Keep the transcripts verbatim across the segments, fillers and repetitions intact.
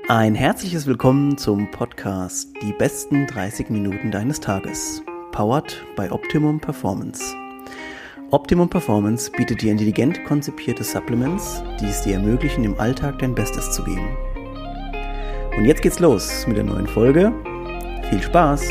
Ein herzliches Willkommen zum Podcast Die besten dreißig Minuten deines Tages, powered by Optimum Performance. Optimum Performance bietet dir intelligent konzipierte Supplements, die es dir ermöglichen, im Alltag dein Bestes zu geben. Und jetzt geht's los mit der neuen Folge. Viel Spaß!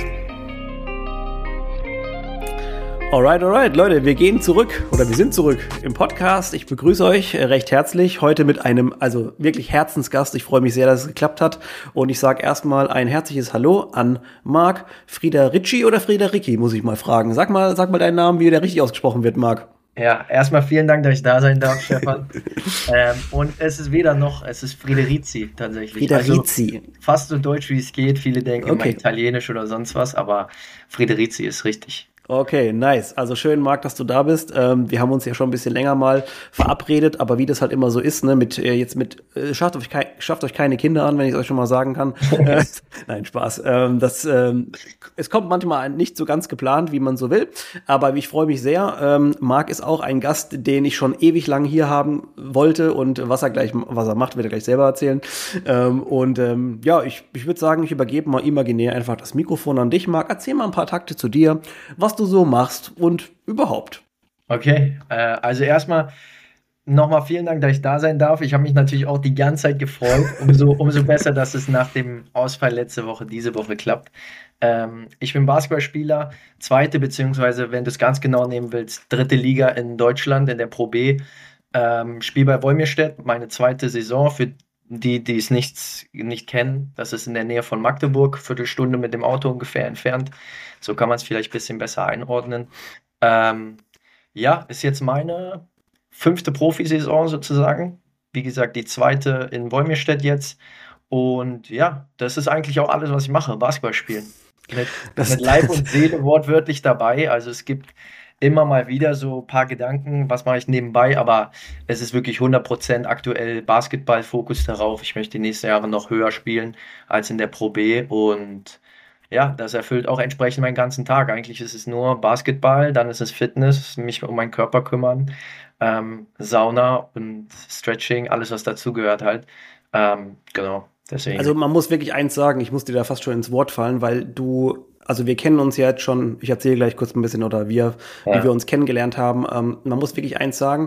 Alright, alright, Leute, wir gehen zurück, oder wir sind zurück im Podcast. Ich begrüße euch recht herzlich, heute mit einem, also wirklich Herzensgast. Ich freue mich sehr, dass es geklappt hat. Und ich sage erstmal ein herzliches Hallo an Marc Friederici oder Friederiki, muss ich mal fragen. Sag mal, sag mal deinen Namen, wie der richtig ausgesprochen wird, Marc. Ja, erstmal vielen Dank, dass ich da sein darf, Stefan. ähm, und es ist weder noch, es ist Friederici tatsächlich. Friederici. Also fast so deutsch, wie es geht. Viele denken Okay. immer Italienisch oder sonst was, aber Friederici ist richtig. Okay, nice. Also schön, Marc, dass du da bist. Ähm, wir haben uns ja schon ein bisschen länger mal verabredet, aber wie das halt immer so ist, ne, mit äh, jetzt mit äh, schafft euch kei- schafft euch keine Kinder an, wenn ich es euch schon mal sagen kann. äh, nein, Spaß. Ähm, das ähm, es kommt manchmal nicht so ganz geplant, wie man so will, aber ich freue mich sehr. Ähm, Marc ist auch ein Gast, den ich schon ewig lang hier haben wollte, und was er gleich was er macht, wird er gleich selber erzählen. Ähm, und ähm, ja, ich ich würde sagen, ich übergebe mal imaginär einfach das Mikrofon an dich, Marc. Erzähl mal ein paar Takte zu dir, was du so machst und überhaupt. Okay, äh, also erstmal nochmal vielen Dank, dass ich da sein darf. Ich habe mich natürlich auch die ganze Zeit gefreut. Umso, umso besser, dass es nach dem Ausfall letzte Woche diese Woche klappt. Ähm, ich bin Basketballspieler, zweite, beziehungsweise, wenn du es ganz genau nehmen willst, dritte Liga in Deutschland, in der Pro B. Ähm, spiele bei Wolmirstedt, meine zweite Saison. Für die, die es nicht, nicht kennen, das ist in der Nähe von Magdeburg, Viertelstunde mit dem Auto ungefähr entfernt. So kann man es vielleicht ein bisschen besser einordnen. Ähm, ja, ist jetzt meine fünfte Profisaison sozusagen. Wie gesagt, die zweite in Wolmirstedt jetzt. Und ja, das ist eigentlich auch alles, was ich mache, Basketball spielen. Mit, Das- mit Leib und Seele wortwörtlich dabei. Also es gibt immer mal wieder so ein paar Gedanken, was mache ich nebenbei, aber es ist wirklich hundert Prozent aktuell Basketball-Fokus darauf. Ich möchte die nächsten Jahre noch höher spielen als in der Pro B, und ja, das erfüllt auch entsprechend meinen ganzen Tag. Eigentlich ist es nur Basketball, dann ist es Fitness, mich um meinen Körper kümmern, ähm, Sauna und Stretching, alles was dazugehört halt. Ähm, genau, deswegen. Also man muss wirklich eins sagen, ich muss dir da fast schon ins Wort fallen, weil du, also wir kennen uns ja jetzt schon, ich erzähle gleich kurz ein bisschen, oder wir, Ja. wie wir uns kennengelernt haben. Ähm, man muss wirklich eins sagen,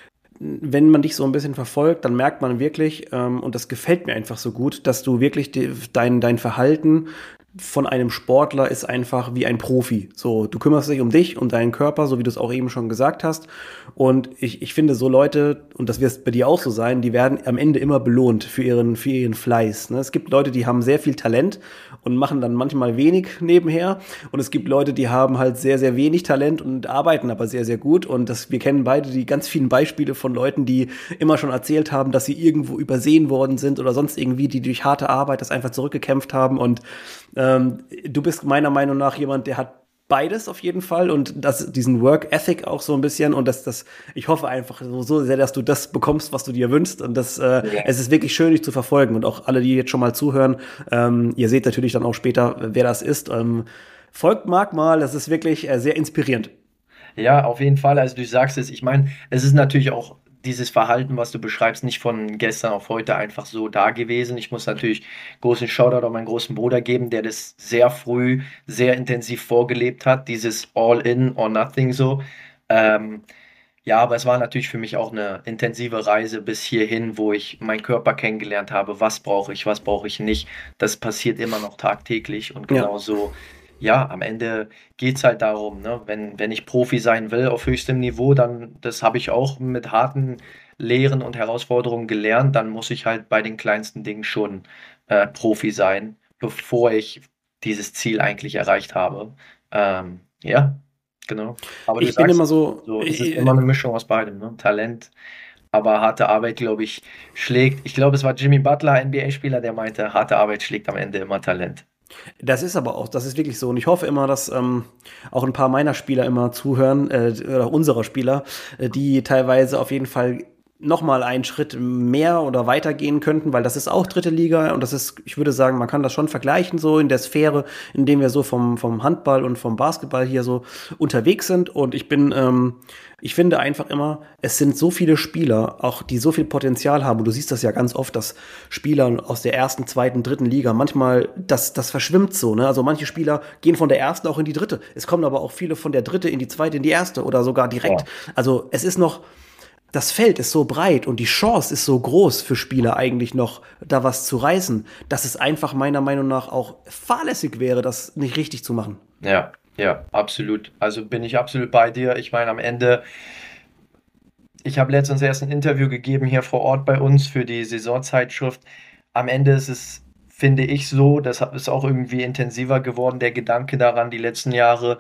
wenn man dich so ein bisschen verfolgt, dann merkt man wirklich, ähm, und das gefällt mir einfach so gut, dass du wirklich die, dein, dein Verhalten von einem Sportler ist einfach wie ein Profi. So, du kümmerst dich um dich und deinen Körper, so wie du es auch eben schon gesagt hast. Und ich, ich finde, so Leute, und das wird bei dir auch so sein, die werden am Ende immer belohnt für ihren, für ihren Fleiß. Ne? Es gibt Leute, die haben sehr viel Talent und machen dann manchmal wenig nebenher. Und es gibt Leute, die haben halt sehr, sehr wenig Talent und arbeiten aber sehr, sehr gut. Und das, wir kennen beide die ganz vielen Beispiele von Leuten, die immer schon erzählt haben, dass sie irgendwo übersehen worden sind oder sonst irgendwie, die durch harte Arbeit das einfach zurückgekämpft haben. Und ähm, du bist meiner Meinung nach jemand, der hat beides auf jeden Fall, und das, diesen Work Ethic auch so ein bisschen, und das, das, ich hoffe einfach so, so sehr, dass du das bekommst, was du dir wünschst, und das, äh, Ja. es ist wirklich schön, dich zu verfolgen, und auch alle, die jetzt schon mal zuhören, ähm, ihr seht natürlich dann auch später, wer das ist, ähm, folgt Marc mal, das ist wirklich äh, sehr inspirierend. Ja, auf jeden Fall. Also du sagst es, ich meine, es ist natürlich auch dieses Verhalten, was du beschreibst, nicht von gestern auf heute einfach so da gewesen. Ich muss natürlich großen Shoutout an meinen großen Bruder geben, der das sehr früh, sehr intensiv vorgelebt hat, dieses All-in or nothing so. Ähm, ja, aber es war natürlich für mich auch eine intensive Reise bis hierhin, wo ich meinen Körper kennengelernt habe. Was brauche ich, was brauche ich nicht. Das passiert immer noch tagtäglich, und Ja. genau so. Ja, am Ende geht es halt darum, ne? Wenn, wenn ich Profi sein will auf höchstem Niveau, dann, das habe ich auch mit harten Lehren und Herausforderungen gelernt, dann muss ich halt bei den kleinsten Dingen schon äh, Profi sein, bevor ich dieses Ziel eigentlich erreicht habe. Ähm, ja, genau. Aber du Ich bin sagst, immer so, so, es ist ich, immer eine Mischung aus beidem, ne? Talent, aber harte Arbeit, glaube ich, schlägt. Ich glaube, es war Jimmy Butler, N B A-Spieler, der meinte, harte Arbeit schlägt am Ende immer Talent. das ist aber auch, das ist wirklich so. Und ich hoffe immer, dass ähm, auch ein paar meiner Spieler immer zuhören, äh, oder unserer Spieler, äh, die teilweise auf jeden Fall noch mal einen Schritt mehr oder weiter gehen könnten, weil das ist auch dritte Liga und das ist, ich würde sagen, man kann das schon vergleichen so in der Sphäre, in dem wir so vom vom Handball und vom Basketball hier so unterwegs sind und ich bin, ähm, ich finde einfach immer, es sind so viele Spieler, auch die so viel Potenzial haben und du siehst das ja ganz oft, dass Spieler aus der ersten, zweiten, dritten Liga manchmal, das das verschwimmt so, ne? Also manche Spieler gehen von der ersten auch in die dritte, es kommen aber auch viele von der dritte in die zweite, in die erste oder sogar direkt. Ja. Also es ist noch das Feld ist so breit und die Chance ist so groß für Spieler eigentlich noch, da was zu reißen, dass es einfach meiner Meinung nach auch fahrlässig wäre, das nicht richtig zu machen. Ja, ja, absolut. Also bin ich absolut bei dir. Ich meine, am Ende, ich habe letztens erst ein Interview gegeben hier vor Ort bei uns für die Saisonzeitschrift. Am Ende ist es, finde ich, so, das ist auch irgendwie intensiver geworden, der Gedanke daran, die letzten Jahre.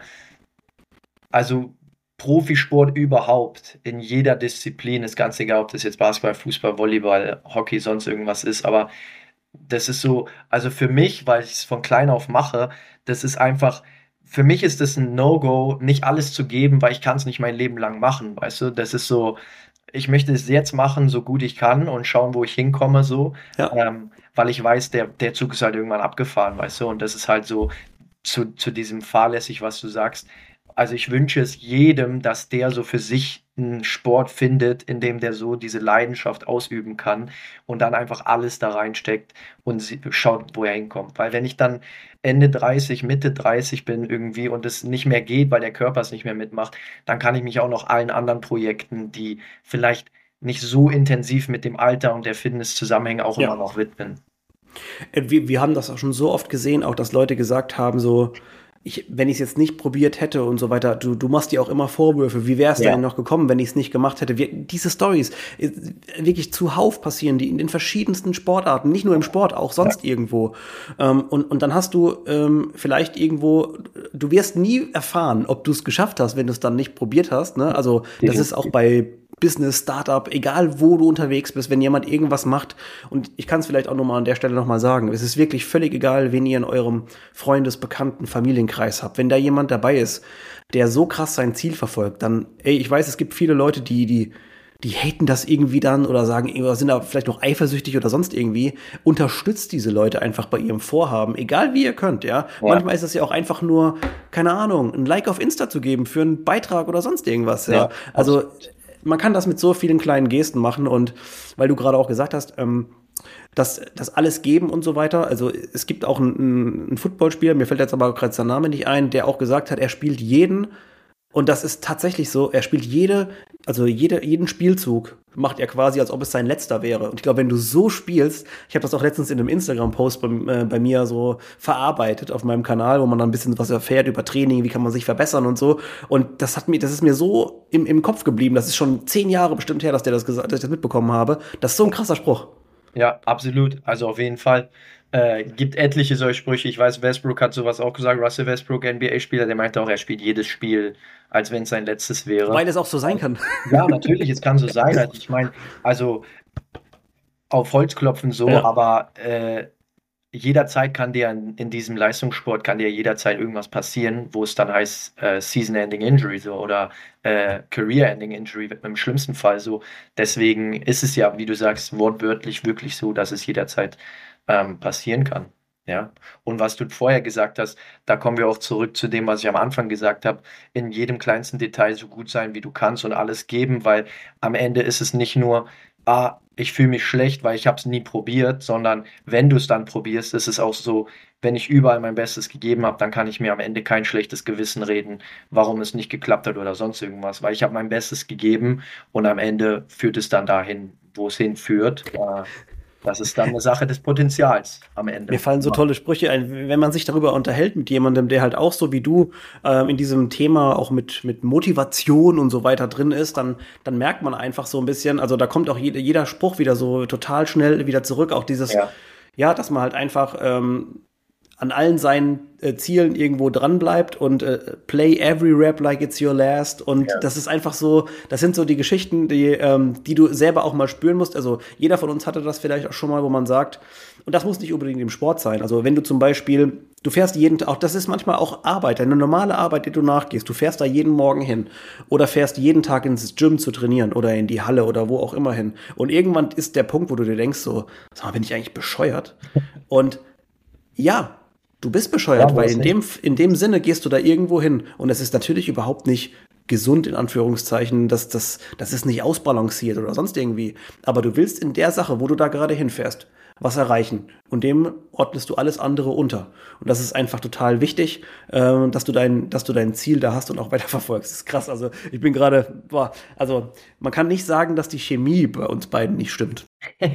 Also Profisport überhaupt, in jeder Disziplin, ist ganz egal, ob das jetzt Basketball, Fußball, Volleyball, Hockey, sonst irgendwas ist, aber das ist so, also für mich, weil ich es von klein auf mache, das ist einfach, für mich ist das ein No-Go, nicht alles zu geben, weil ich kann es nicht mein Leben lang machen, weißt du, das ist so, ich möchte es jetzt machen, so gut ich kann und schauen, wo ich hinkomme, so, ja. ähm, weil ich weiß, der, der Zug ist halt irgendwann abgefahren, weißt du, und das ist halt so, zu, zu diesem fahrlässig, was du sagst. Also ich wünsche es jedem, dass der so für sich einen Sport findet, in dem der so diese Leidenschaft ausüben kann und dann einfach alles da reinsteckt und schaut, wo er hinkommt. Weil wenn ich dann Ende dreißig, Mitte dreißig bin irgendwie und es nicht mehr geht, weil der Körper es nicht mehr mitmacht, dann kann ich mich auch noch allen anderen Projekten, die vielleicht nicht so intensiv mit dem Alter und der Fitness zusammenhängen, auch ja. immer noch widmen. Wir, wir haben das auch schon so oft gesehen, auch dass Leute gesagt haben, so, Ich, wenn ich es jetzt nicht probiert hätte und so weiter, du, du machst dir auch immer Vorwürfe, wie wäre es ja. denn noch gekommen, wenn ich es nicht gemacht hätte? Wir, diese Storys wirklich zuhauf passieren, die in den verschiedensten Sportarten, nicht nur im Sport, auch sonst ja. irgendwo. Ähm, und, und dann hast du ähm, vielleicht irgendwo, du wirst nie erfahren, ob du es geschafft hast, wenn du es dann nicht probiert hast. Ne? Also das ist auch bei Business, Startup, egal wo du unterwegs bist, wenn jemand irgendwas macht, und ich kann es vielleicht auch nochmal an der Stelle nochmal sagen, es ist wirklich völlig egal, wen ihr in eurem Freundes-, Bekannten-, Familienkreis habt. Wenn da jemand dabei ist, der so krass sein Ziel verfolgt, dann, ey, ich weiß, es gibt viele Leute, die, die, die haten das irgendwie dann oder sagen, oder sind da vielleicht noch eifersüchtig oder sonst irgendwie. Unterstützt diese Leute einfach bei ihrem Vorhaben, egal wie ihr könnt, ja. ja. Manchmal ist es ja auch einfach nur, keine Ahnung, ein Like auf Insta zu geben für einen Beitrag oder sonst irgendwas, ja. ja also, man kann das mit so vielen kleinen Gesten machen und weil du gerade auch gesagt hast, ähm, dass das alles geben und so weiter. Also es gibt auch einen, einen Footballspieler, mir fällt jetzt aber gerade sein Name nicht ein, der auch gesagt hat, er spielt jeden, und das ist tatsächlich so, er spielt jede, also jede, jeden Spielzug macht er quasi, als ob es sein letzter wäre. Und ich glaube, wenn du so spielst, ich habe das auch letztens in einem Instagram-Post bei, äh, bei mir so verarbeitet auf meinem Kanal, wo man dann ein bisschen was erfährt über Training, wie kann man sich verbessern und so. Und das hat mir, das ist mir so im, im Kopf geblieben. Das ist schon zehn Jahre bestimmt her, dass der das gesagt, dass ich das mitbekommen habe. Das ist so ein krasser Spruch. Ja, absolut. Also auf jeden Fall. Äh, gibt etliche solche Sprüche. Ich weiß, Westbrook hat sowas auch gesagt. Russell Westbrook, N B A-Spieler, der meinte auch, er spielt jedes Spiel, als wenn es sein letztes wäre. Weil es auch so sein kann. Ja, natürlich, es kann so sein. Also ich meine, also auf Holz klopfen so, ja. aber äh, jederzeit kann dir in, in diesem Leistungssport kann dir jederzeit irgendwas passieren, wo es dann heißt äh, Season-Ending Injury so oder äh, Career-Ending Injury im schlimmsten Fall so. Deswegen ist es ja, wie du sagst, wortwörtlich wirklich so, dass es jederzeit ähm, passieren kann. Ja, und was du vorher gesagt hast, da kommen wir auch zurück zu dem, was ich am Anfang gesagt habe, in jedem kleinsten Detail so gut sein, wie du kannst und alles geben, weil am Ende ist es nicht nur, ah, ich fühle mich schlecht, weil ich habe es nie probiert, sondern wenn du es dann probierst, ist es auch so, wenn ich überall mein Bestes gegeben habe, dann kann ich mir am Ende kein schlechtes Gewissen reden, warum es nicht geklappt hat oder sonst irgendwas, weil ich habe mein Bestes gegeben und am Ende führt es dann dahin, wo es hinführt. Äh, Das ist dann eine Sache des Potenzials am Ende. Mir fallen so tolle Sprüche ein, wenn man sich darüber unterhält mit jemandem, der halt auch so wie du ähm, in diesem Thema auch mit mit Motivation und so weiter drin ist, dann dann merkt man einfach so ein bisschen, also da kommt auch jeder, jeder Spruch wieder so total schnell wieder zurück, auch dieses, ja, ja dass man halt einfach ähm, an allen seinen äh, Zielen irgendwo dran bleibt und äh, play every rap like it's your last. Und ja. das ist einfach so, das sind so die Geschichten, die, ähm, die du selber auch mal spüren musst. Also jeder von uns hatte das vielleicht auch schon mal, wo man sagt, und das muss nicht unbedingt im Sport sein. Also wenn du zum Beispiel, du fährst jeden Tag, auch das ist manchmal auch Arbeit, eine normale Arbeit, die du nachgehst. Du fährst da jeden Morgen hin oder fährst jeden Tag ins Gym zu trainieren oder in die Halle oder wo auch immer hin. Und irgendwann ist der Punkt, wo du dir denkst so, sag mal, bin ich eigentlich bescheuert? Und ja, du bist bescheuert, ja, weil in dem, in dem Sinne gehst du da irgendwo hin. Und es ist natürlich überhaupt nicht gesund, in Anführungszeichen, das, das, das ist nicht ausbalanciert oder sonst irgendwie. Aber du willst in der Sache, wo du da gerade hinfährst, was erreichen. Und dem ordnest du alles andere unter. Und das ist einfach total wichtig, äh, dass du dein, dass du dein Ziel da hast und auch weiter verfolgst. Das ist krass. Also ich bin gerade, boah, also man kann nicht sagen, dass die Chemie bei uns beiden nicht stimmt.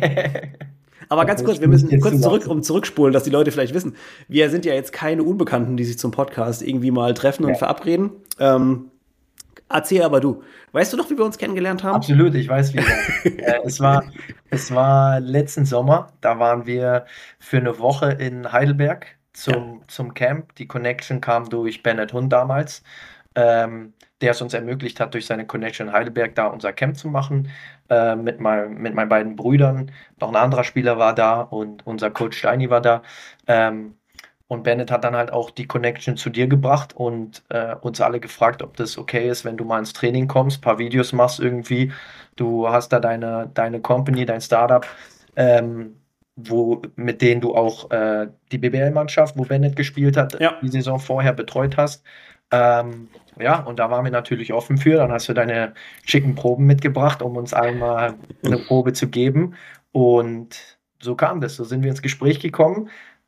Aber ganz kurz, wir müssen kurz zurück, um zurückspulen, dass die Leute vielleicht wissen, wir sind ja jetzt keine Unbekannten, die sich zum Podcast irgendwie mal treffen und ja. verabreden. Ähm, erzähl aber du. Weißt du noch, wie wir uns kennengelernt haben? Absolut, ich weiß wie. äh, es war, es war letzten Sommer, da waren wir für eine Woche in Heidelberg zum, ja. zum Camp. Die Connection kam durch Bennett Hund damals, ähm, der es uns ermöglicht hat, durch seine Connection in Heidelberg da unser Camp zu machen. Äh, mit, mein, mit meinen beiden Brüdern. Noch ein anderer Spieler war da und unser Coach Steini war da. Ähm, und Bennett hat dann halt auch die Connection zu dir gebracht und äh, uns alle gefragt, ob das okay ist, wenn du mal ins Training kommst, ein paar Videos machst irgendwie. Du hast da deine, deine Company, dein Startup, ähm, wo, mit denen du auch äh, die B B L-Mannschaft, wo Bennett gespielt hat, ja. die Saison vorher betreut hast. Ähm, ja, und da waren wir natürlich offen für. Dann hast du deine schicken Proben mitgebracht, um uns einmal eine Probe zu geben. Und so kam das. So sind wir ins Gespräch gekommen.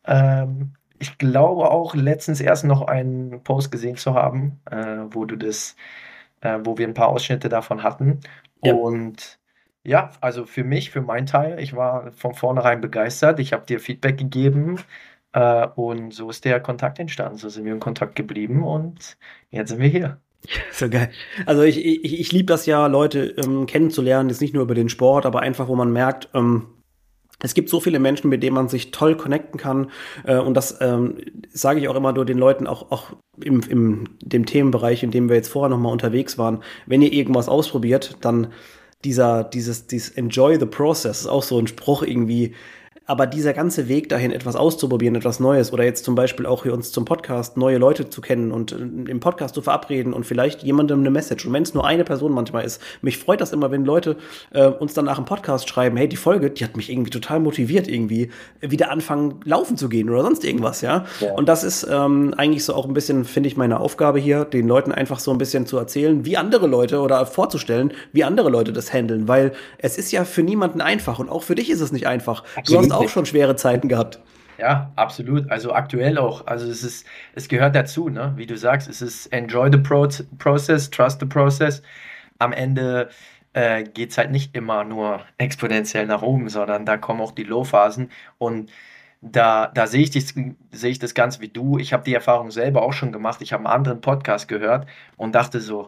Ähm, ich glaube auch letztens erst noch einen Post gesehen zu haben, äh, wo du das, äh, wo wir ein paar Ausschnitte davon hatten. Ja. Und ja, also für mich, für meinen Teil, ich war von vornherein begeistert. Ich habe dir Feedback gegeben. Uh, und so ist der Kontakt entstanden. So sind wir in Kontakt geblieben und jetzt sind wir hier. So geil. Also ich, ich, ich liebe das ja, Leute ähm, kennenzulernen, jetzt nicht nur über den Sport, aber einfach, wo man merkt, ähm, es gibt so viele Menschen, mit denen man sich toll connecten kann. Äh, und das ähm, sage ich auch immer nur den Leuten, auch, auch im, im dem Themenbereich, in dem wir jetzt vorher nochmal unterwegs waren. Wenn ihr irgendwas ausprobiert, dann dieser, dieses, dieses Enjoy the process ist auch so ein Spruch irgendwie. Aber dieser ganze Weg dahin, etwas auszuprobieren, etwas Neues oder jetzt zum Beispiel auch hier uns zum Podcast neue Leute zu kennen und im Podcast zu verabreden und vielleicht jemandem eine Message. Und wenn es nur eine Person manchmal ist, mich freut das immer, wenn Leute äh, uns dann nach dem Podcast schreiben, hey, die Folge, die hat mich irgendwie total motiviert, irgendwie wieder anfangen, laufen zu gehen oder sonst irgendwas, ja. ja. Und das ist ähm, eigentlich so auch ein bisschen, finde ich, meine Aufgabe hier, den Leuten einfach so ein bisschen zu erzählen, wie andere Leute oder vorzustellen, wie andere Leute das handeln, weil es ist ja für niemanden einfach und auch für dich ist es nicht einfach. Absolut. Du hast auch schon schwere Zeiten gehabt. Ja, absolut. Also aktuell auch. Also es ist, es gehört dazu, ne? Wie du sagst, es ist enjoy the pro- process, trust the process. Am Ende äh, geht es halt nicht immer nur exponentiell nach oben, sondern da kommen auch die Low-Phasen und da, da sehe ich, das, sehe ich das ganz wie du. Ich habe die Erfahrung selber auch schon gemacht. Ich habe einen anderen Podcast gehört und dachte so,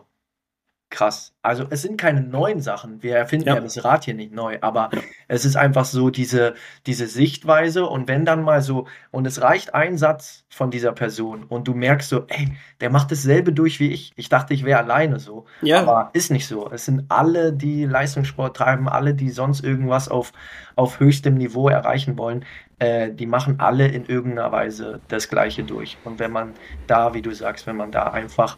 krass. Also es sind keine neuen Sachen. Wir erfinden ja, ja das Rad hier nicht neu, aber ja. es ist einfach so diese, diese Sichtweise und wenn dann mal so, und es reicht ein Satz von dieser Person und du merkst so, ey, der macht dasselbe durch wie ich. Ich dachte, ich wäre alleine so. Ja. Aber ist nicht so. Es sind alle, die Leistungssport treiben, alle, die sonst irgendwas auf, auf höchstem Niveau erreichen wollen, äh, die machen alle in irgendeiner Weise das Gleiche durch. Und wenn man da, wie du sagst, wenn man da einfach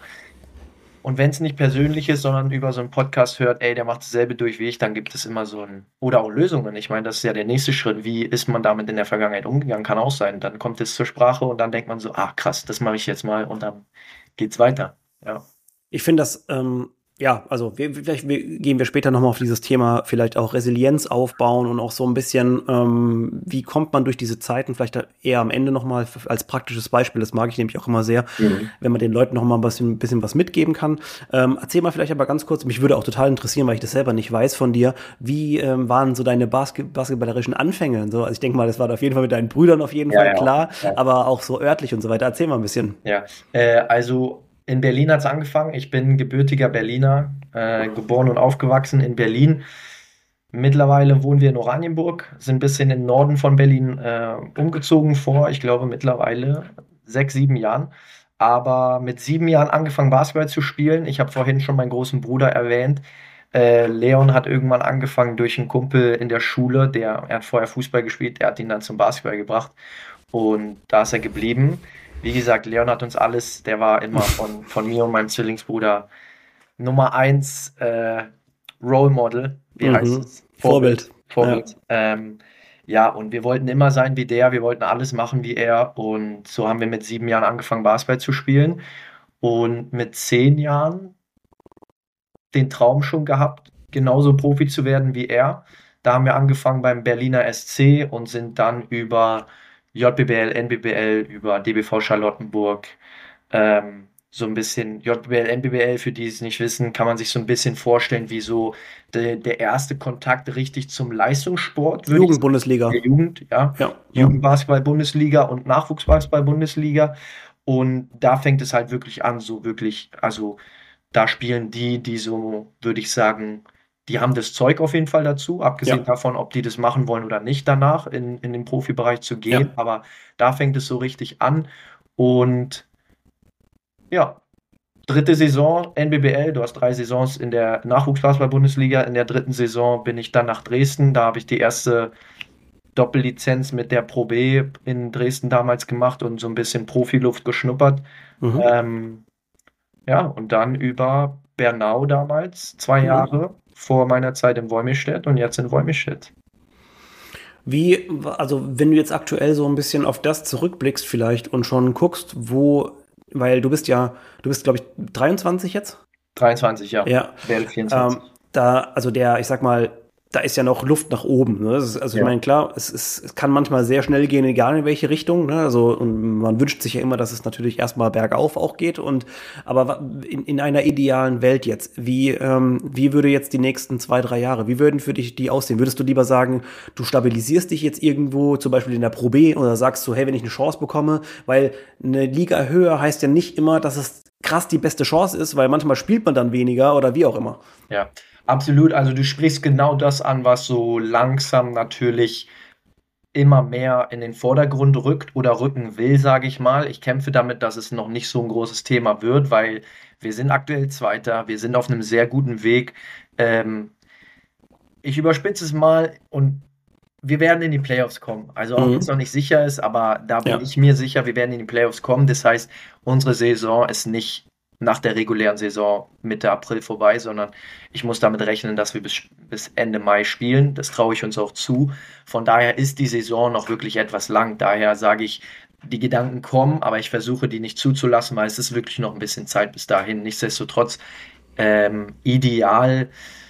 Und wenn es nicht persönlich ist, sondern über so einen Podcast hört, ey, der macht dasselbe durch wie ich, dann gibt es immer so ein, oder auch Lösungen. Ich meine, das ist ja der nächste Schritt. Wie ist man damit in der Vergangenheit umgegangen? Kann auch sein. Dann kommt es zur Sprache und dann denkt man so, ah, krass, das mache ich jetzt mal und dann geht's weiter. Ja. Ich finde das, ähm, ja, also wir, vielleicht wir, gehen wir später nochmal auf dieses Thema, vielleicht auch Resilienz aufbauen und auch so ein bisschen, ähm, wie kommt man durch diese Zeiten, vielleicht eher am Ende nochmal als praktisches Beispiel, das mag ich nämlich auch immer sehr, mhm. wenn man den Leuten nochmal ein bisschen, ein bisschen was mitgeben kann. Ähm, erzähl mal vielleicht aber ganz kurz, mich würde auch total interessieren, weil ich das selber nicht weiß von dir, wie ähm, waren so deine Basket- basketballerischen Anfänge und so? Also ich denke mal, das war auf jeden Fall mit deinen Brüdern auf jeden ja, Fall, ja, klar, ja. aber auch so örtlich und so weiter. Erzähl mal ein bisschen. Ja, äh, also in Berlin hat es angefangen. Ich bin gebürtiger Berliner, äh, geboren und aufgewachsen in Berlin. Mittlerweile wohnen wir in Oranienburg, sind ein bisschen im Norden von Berlin äh, umgezogen vor, ich glaube, mittlerweile sechs, sieben Jahren. Aber mit sieben Jahren angefangen, Basketball zu spielen. Ich habe vorhin schon meinen großen Bruder erwähnt. Äh, Leon hat irgendwann angefangen durch einen Kumpel in der Schule, der, er hat vorher Fußball gespielt, der hat ihn dann zum Basketball gebracht. Und da ist er geblieben. Wie gesagt, Leon hat uns alles, der war immer von, von mir und meinem Zwillingsbruder Nummer eins äh, Role Model, wie heißt Mhm. es? Vorbild. Vorbild. Ja. Ähm, ja, und wir wollten immer sein wie der, wir wollten alles machen wie er. Und so haben wir mit sieben Jahren angefangen, Basketball zu spielen. Und mit zehn Jahren den Traum schon gehabt, genauso Profi zu werden wie er. Da haben wir angefangen beim Berliner S C und sind dann über J B B L, N B B L, über D B V Charlottenburg, ähm, so ein bisschen J B B L, N B B L, für die es nicht wissen, kann man sich so ein bisschen vorstellen, wie so de, der erste Kontakt richtig zum Leistungssport, würde ich sagen. Jugendbundesliga. Der Jugend, ja. Ja, ja. Jugendbasketball-Bundesliga und Nachwuchsbasketball-Bundesliga. Und da fängt es halt wirklich an, so wirklich, also da spielen die, die so, würde ich sagen, die haben das Zeug auf jeden Fall dazu, abgesehen Ja. davon, ob die das machen wollen oder nicht danach, in, in den Profibereich zu gehen. Ja. Aber da fängt es so richtig an. Und ja, dritte Saison N B B L, du hast drei Saisons in der Nachwuchsbasketball-Bundesliga. In der dritten Saison bin ich dann nach Dresden. Da habe ich die erste Doppellizenz mit der Pro B in Dresden damals gemacht und so ein bisschen Profiluft geschnuppert. Mhm. Ähm, ja, und dann über Bernau damals, zwei Mhm. Jahre vor meiner Zeit in Wolmirstedt und jetzt in Wolmirstedt. Wie, also wenn du jetzt aktuell so ein bisschen auf das zurückblickst vielleicht und schon guckst, wo, weil du bist ja, du bist glaube ich dreiundzwanzig jetzt? dreiundzwanzig, ja. Ja. Werde vierundzwanzig. Ähm, da, also der, ich sag mal, da ist ja noch Luft nach oben. Ne? Das ist, also ich Ja. meine, klar, es, ist, es kann manchmal sehr schnell gehen, egal in welche Richtung. Ne? Also und man wünscht sich ja immer, dass es natürlich erstmal bergauf auch geht. Und aber wa- in, in einer idealen Welt jetzt, wie, ähm, wie würde jetzt die nächsten zwei, drei Jahre, wie würden für dich die aussehen? Würdest du lieber sagen, du stabilisierst dich jetzt irgendwo, zum Beispiel in der Pro B, oder sagst du, hey, wenn ich eine Chance bekomme, weil eine Liga höher heißt ja nicht immer, dass es krass die beste Chance ist, weil manchmal spielt man dann weniger oder wie auch immer. Ja, absolut. Also du sprichst genau das an, was so langsam natürlich immer mehr in den Vordergrund rückt oder rücken will, sage ich mal. Ich kämpfe damit, dass es noch nicht so ein großes Thema wird, weil wir sind aktuell Zweiter, wir sind auf einem sehr guten Weg. Ähm, ich überspitze es mal und wir werden in die Playoffs kommen. Also auch wenn es Mhm. noch nicht sicher ist, aber da bin Ja. ich mir sicher, wir werden in die Playoffs kommen. Das heißt, unsere Saison ist nicht nach der regulären Saison Mitte April vorbei, sondern ich muss damit rechnen, dass wir bis, bis Ende Mai spielen. Das traue ich uns auch zu. Von daher ist die Saison noch wirklich etwas lang. Daher sage ich, die Gedanken kommen, aber ich versuche die nicht zuzulassen, weil es ist wirklich noch ein bisschen Zeit bis dahin. Nichtsdestotrotz, ähm, ideal.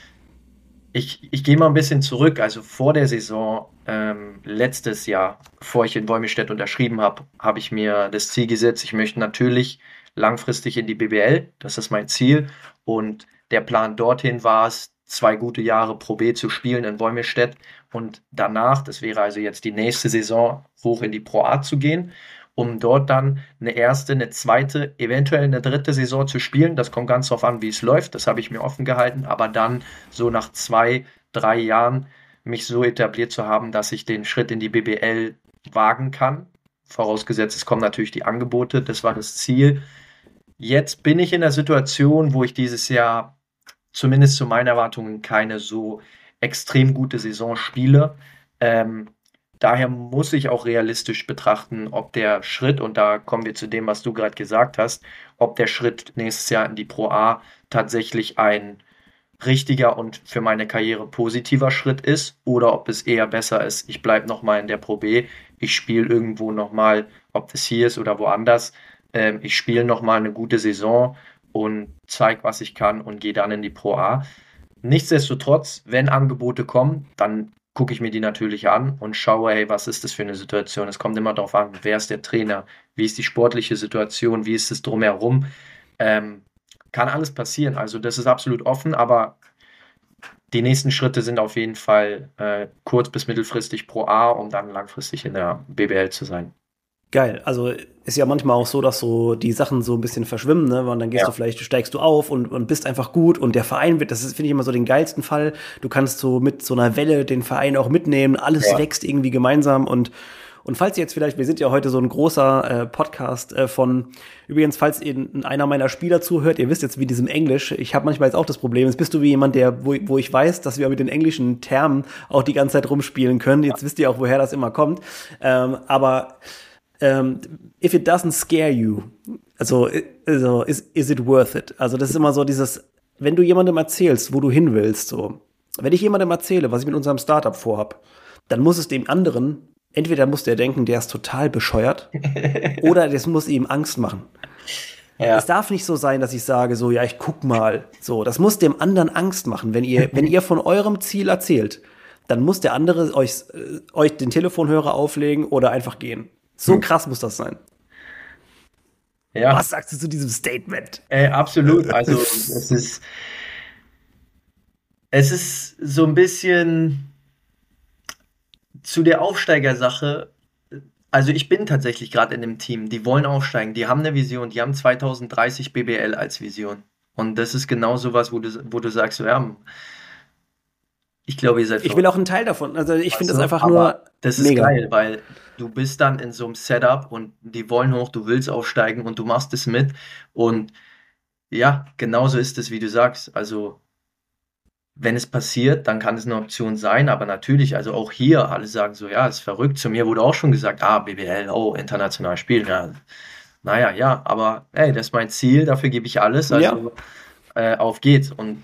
Ich, ich gehe mal ein bisschen zurück. Also vor der Saison, ähm, letztes Jahr, bevor ich in Wolmirstedt unterschrieben habe, habe ich mir das Ziel gesetzt, ich möchte natürlich langfristig in die B B L. Das ist mein Ziel. Und der Plan dorthin war es, zwei gute Jahre Pro B zu spielen in Wolmirstedt und danach, das wäre also jetzt die nächste Saison, hoch in die Pro A zu gehen, um dort dann eine erste, eine zweite, eventuell eine dritte Saison zu spielen. Das kommt ganz drauf an, wie es läuft. Das habe ich mir offen gehalten. Aber dann so nach zwei, drei Jahren mich so etabliert zu haben, dass ich den Schritt in die B B L wagen kann. Vorausgesetzt, es kommen natürlich die Angebote. Das war das Ziel. Jetzt bin ich in der Situation, wo ich dieses Jahr zumindest zu meinen Erwartungen keine so extrem gute Saison spiele. Ähm, daher muss ich auch realistisch betrachten, ob der Schritt, und da kommen wir zu dem, was du gerade gesagt hast, ob der Schritt nächstes Jahr in die Pro A tatsächlich ein richtiger und für meine Karriere positiver Schritt ist oder ob es eher besser ist, ich bleibe nochmal in der Pro B, ich spiele irgendwo nochmal, ob das hier ist oder woanders, ähm, ich spiele nochmal eine gute Saison und zeige, was ich kann und gehe dann in die Pro A. Nichtsdestotrotz, wenn Angebote kommen, dann gucke ich mir die natürlich an und schaue, hey, was ist das für eine Situation? Es kommt immer darauf an, wer ist der Trainer, wie ist die sportliche Situation, wie ist es drumherum. Ähm, kann alles passieren. Also das ist absolut offen, aber die nächsten Schritte sind auf jeden Fall äh, kurz- bis mittelfristig Pro A, um dann langfristig in der B B L zu sein. Geil. Also ist ja manchmal auch so, dass so die Sachen so ein bisschen verschwimmen, ne? Und dann gehst Ja. du vielleicht, steigst du auf und, und bist einfach gut und der Verein wird, das ist, finde ich immer so den geilsten Fall. Du kannst so mit so einer Welle den Verein auch mitnehmen, alles Ja. wächst irgendwie gemeinsam und und falls ihr jetzt vielleicht, wir sind ja heute so ein großer äh, Podcast äh, von, übrigens, falls ihr einer meiner Spieler zuhört, ihr wisst jetzt wie diesem Englisch, ich habe manchmal jetzt auch das Problem, jetzt bist du wie jemand, der, wo, wo ich weiß, dass wir mit den englischen Termen auch die ganze Zeit rumspielen können. Jetzt wisst ihr auch, woher das immer kommt. Ähm, aber ähm, if it doesn't scare you, also, also is, is it worth it? Also das ist immer so dieses, wenn du jemandem erzählst, wo du hin willst, so, wenn ich jemandem erzähle, was ich mit unserem Startup vorhab, dann muss es dem anderen, entweder muss der denken, der ist total bescheuert, oder das muss ihm Angst machen. Ja. Es darf nicht so sein, dass ich sage, so, ja, ich guck mal. So, das muss dem anderen Angst machen. Wenn ihr, wenn ihr von eurem Ziel erzählt, dann muss der andere euch, äh, euch den Telefonhörer auflegen oder einfach gehen. So Hm. krass muss das sein. Ja. Was sagst du zu diesem Statement? Äh, absolut. Also es ist, es ist so ein bisschen zu der Aufsteigersache. Also ich bin tatsächlich gerade in dem Team, die wollen aufsteigen, die haben eine Vision, die haben zwanzig dreißig B B L als Vision. Und das ist genau sowas, wo du, wo du sagst, so, ja, ich glaube, ihr seid Ich will auch einen Teil davon. Also ich finde das Weißt du, einfach aber nur das ist mega. geil, weil du bist dann in so einem Setup und die wollen hoch, du willst aufsteigen und du machst es mit. Und ja, genauso ist es, wie du sagst. Also, wenn es passiert, dann kann es eine Option sein, aber natürlich, also auch hier, alle sagen so, ja, ist verrückt. Zu mir wurde auch schon gesagt, ah, B B L, oh, international spielen, ja. Naja, ja, aber ey, das ist mein Ziel, dafür gebe ich alles, also äh, auf geht's. Und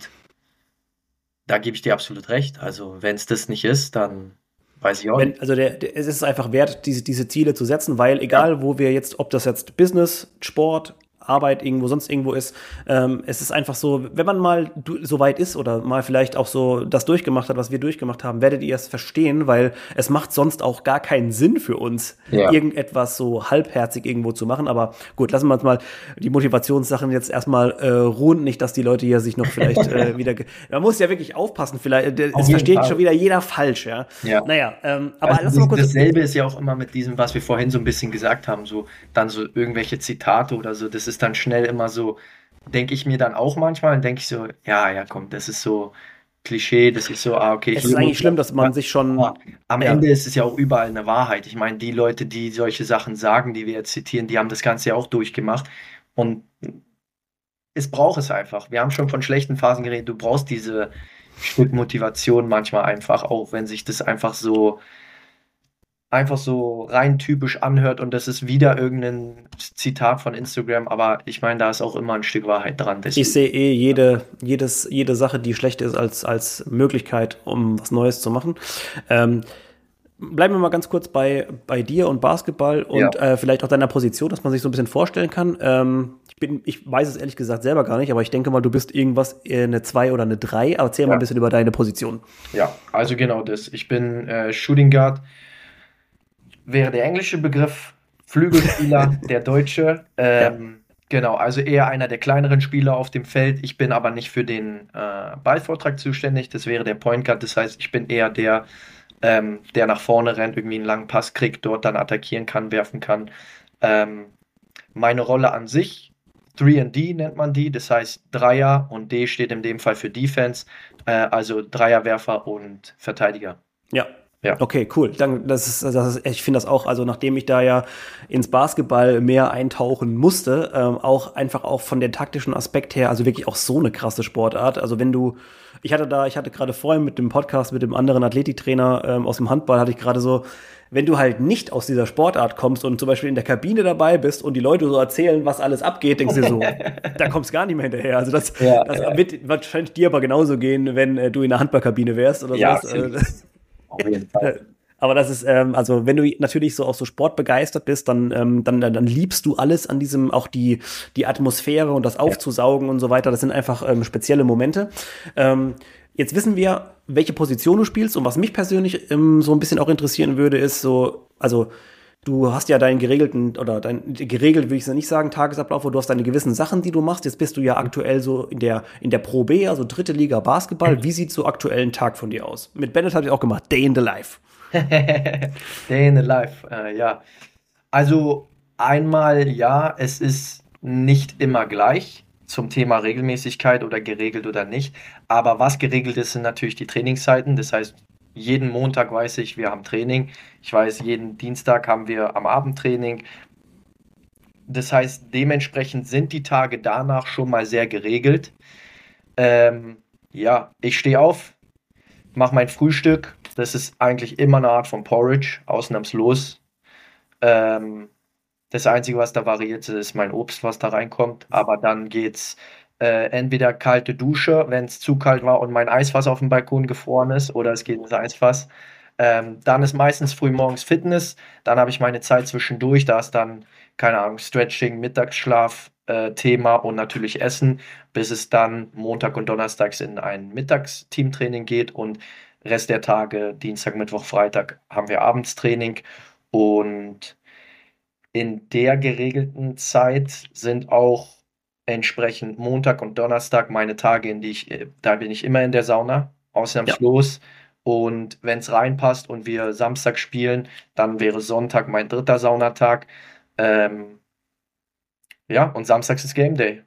da gebe ich dir absolut recht. Also, wenn es das nicht ist, dann weiß ich auch nicht. Wenn, also der, der, es ist einfach wert, diese, diese Ziele zu setzen, weil egal, wo wir jetzt, ob das jetzt Business, Sport, Arbeit irgendwo sonst irgendwo ist, ähm, es ist einfach so, wenn man mal du, so weit ist oder mal vielleicht auch so das durchgemacht hat, was wir durchgemacht haben, werdet ihr es verstehen, weil es macht sonst auch gar keinen Sinn für uns, Ja. irgendetwas so halbherzig irgendwo zu machen. Aber gut, lassen wir uns mal die Motivationssachen jetzt erstmal äh, ruhen, nicht, dass die Leute hier sich noch vielleicht äh, wieder, ge- man muss ja wirklich aufpassen, vielleicht, äh, Auf es jeden versteht Fall. schon wieder jeder falsch, ja. Ja. Naja, ähm, aber Also lass mal das- kurz. dasselbe ist ja auch immer mit diesem, was wir vorhin so ein bisschen gesagt haben, so dann so irgendwelche Zitate oder so, das ist dann schnell immer so, denke ich mir dann auch manchmal, dann denke ich so, ja, ja, komm, das ist so Klischee, das ist so, ah, okay. ich Es ist will eigentlich nur- schlimm, dass man sich schon. Aber am Ja. Ende ist es ja auch überall eine Wahrheit. Ich meine, die Leute, die solche Sachen sagen, die wir jetzt zitieren, die haben das Ganze ja auch durchgemacht und es braucht es einfach. Wir haben schon von schlechten Phasen geredet, du brauchst diese Stück Motivation manchmal einfach, auch wenn sich das einfach so einfach so rein typisch anhört und das ist wieder irgendein Zitat von Instagram, aber ich meine, da ist auch immer ein Stück Wahrheit dran. Deswegen- Ich sehe eh jede, jedes, jede Sache, die schlecht ist, als, als Möglichkeit, um was Neues zu machen. Ähm, bleiben wir mal ganz kurz bei, bei dir und Basketball und Ja. äh, vielleicht auch deiner Position, dass man sich so ein bisschen vorstellen kann. Ähm, ich, bin, ich weiß es ehrlich gesagt selber gar nicht, aber ich denke mal, du bist irgendwas äh, eine zwei oder eine drei. Erzähl mal Ja. ein bisschen über deine Position. Ja, also genau das. Ich bin äh, Shooting Guard, wäre der englische Begriff, Flügelspieler, der deutsche. Ähm, Genau, also eher einer der kleineren Spieler auf dem Feld. Ich bin aber nicht für den äh, Ballvortrag zuständig. Das wäre der Point Guard. Das heißt, ich bin eher der, ähm, der nach vorne rennt, irgendwie einen langen Pass kriegt, dort dann attackieren kann, werfen kann. Ähm, meine Rolle an sich, drei und D nennt man die, das heißt Dreier und D steht in dem Fall für Defense, äh, also Dreierwerfer und Verteidiger. Ja. Ja. Okay, cool. Dann, das ist, das ist, ich finde das auch, also nachdem ich da ja ins Basketball mehr eintauchen musste, ähm, auch einfach auch von dem taktischen Aspekt her, also wirklich auch so eine krasse Sportart. Also wenn du, ich hatte da, ich hatte gerade vorhin mit dem Podcast mit dem anderen Athletiktrainer ähm, aus dem Handball, hatte ich gerade so, wenn du halt nicht aus dieser Sportart kommst und zum Beispiel in der Kabine dabei bist und die Leute so erzählen, was alles abgeht, denkst du dir so, da kommst du gar nicht mehr hinterher. Also das, Ja, das ja. wird wahrscheinlich dir aber genauso gehen, wenn äh, du in der Handballkabine wärst oder Ja, sowas. Äh, Auf jeden Fall. Aber das ist, ähm, also wenn du natürlich so auch so sportbegeistert bist, dann, ähm, dann, dann, dann liebst du alles an diesem, auch die, die Atmosphäre und das Aufzusaugen und so weiter. Das sind einfach ähm, spezielle Momente. Ähm, jetzt wissen wir, welche Position du spielst und was mich persönlich ähm, so ein bisschen auch interessieren würde, ist so, also du hast ja deinen geregelten, oder dein, geregelt will ich es nicht sagen, Tagesablauf, wo du hast deine gewissen Sachen, die du machst. Jetzt bist du ja aktuell so in der, in der Pro B, also dritte Liga Basketball. Wie sieht so aktuell ein Tag von dir aus? Mit Bennett habe ich auch gemacht, Day in the Life. Day in the Life, äh, ja. Also einmal ja, es ist nicht immer gleich zum Thema Regelmäßigkeit oder geregelt oder nicht. Aber was geregelt ist, sind natürlich die Trainingszeiten. Das heißt, jeden Montag weiß ich, wir haben Training. Ich weiß, jeden Dienstag haben wir am Abend Training. Das heißt, dementsprechend sind die Tage danach schon mal sehr geregelt. Ähm, ja, ich stehe auf, mache mein Frühstück. Das ist eigentlich immer eine Art von Porridge, ausnahmslos. Ähm, Das Einzige, was da variiert, ist mein Obst, was da reinkommt. Aber dann geht's äh, entweder kalte Dusche, wenn es zu kalt war und mein Eisfass auf dem Balkon gefroren ist, oder es geht ins Eisfass. Ähm, dann ist meistens frühmorgens Fitness. Dann habe ich meine Zeit zwischendurch. Da ist dann, keine Ahnung, Stretching, Mittagsschlaf, äh, Thema und natürlich Essen, bis es dann Montag und Donnerstags in ein Mittagsteamtraining geht und Rest der Tage, Dienstag, Mittwoch, Freitag, haben wir Abendstraining. Und in der geregelten Zeit sind auch entsprechend Montag und Donnerstag meine Tage, in die ich, äh, da bin ich immer in der Sauna, Ja. ausnahmslos. Und wenn es reinpasst und wir Samstag spielen, dann wäre Sonntag mein dritter Saunatag. Ähm, ja, und samstags ist Game Day.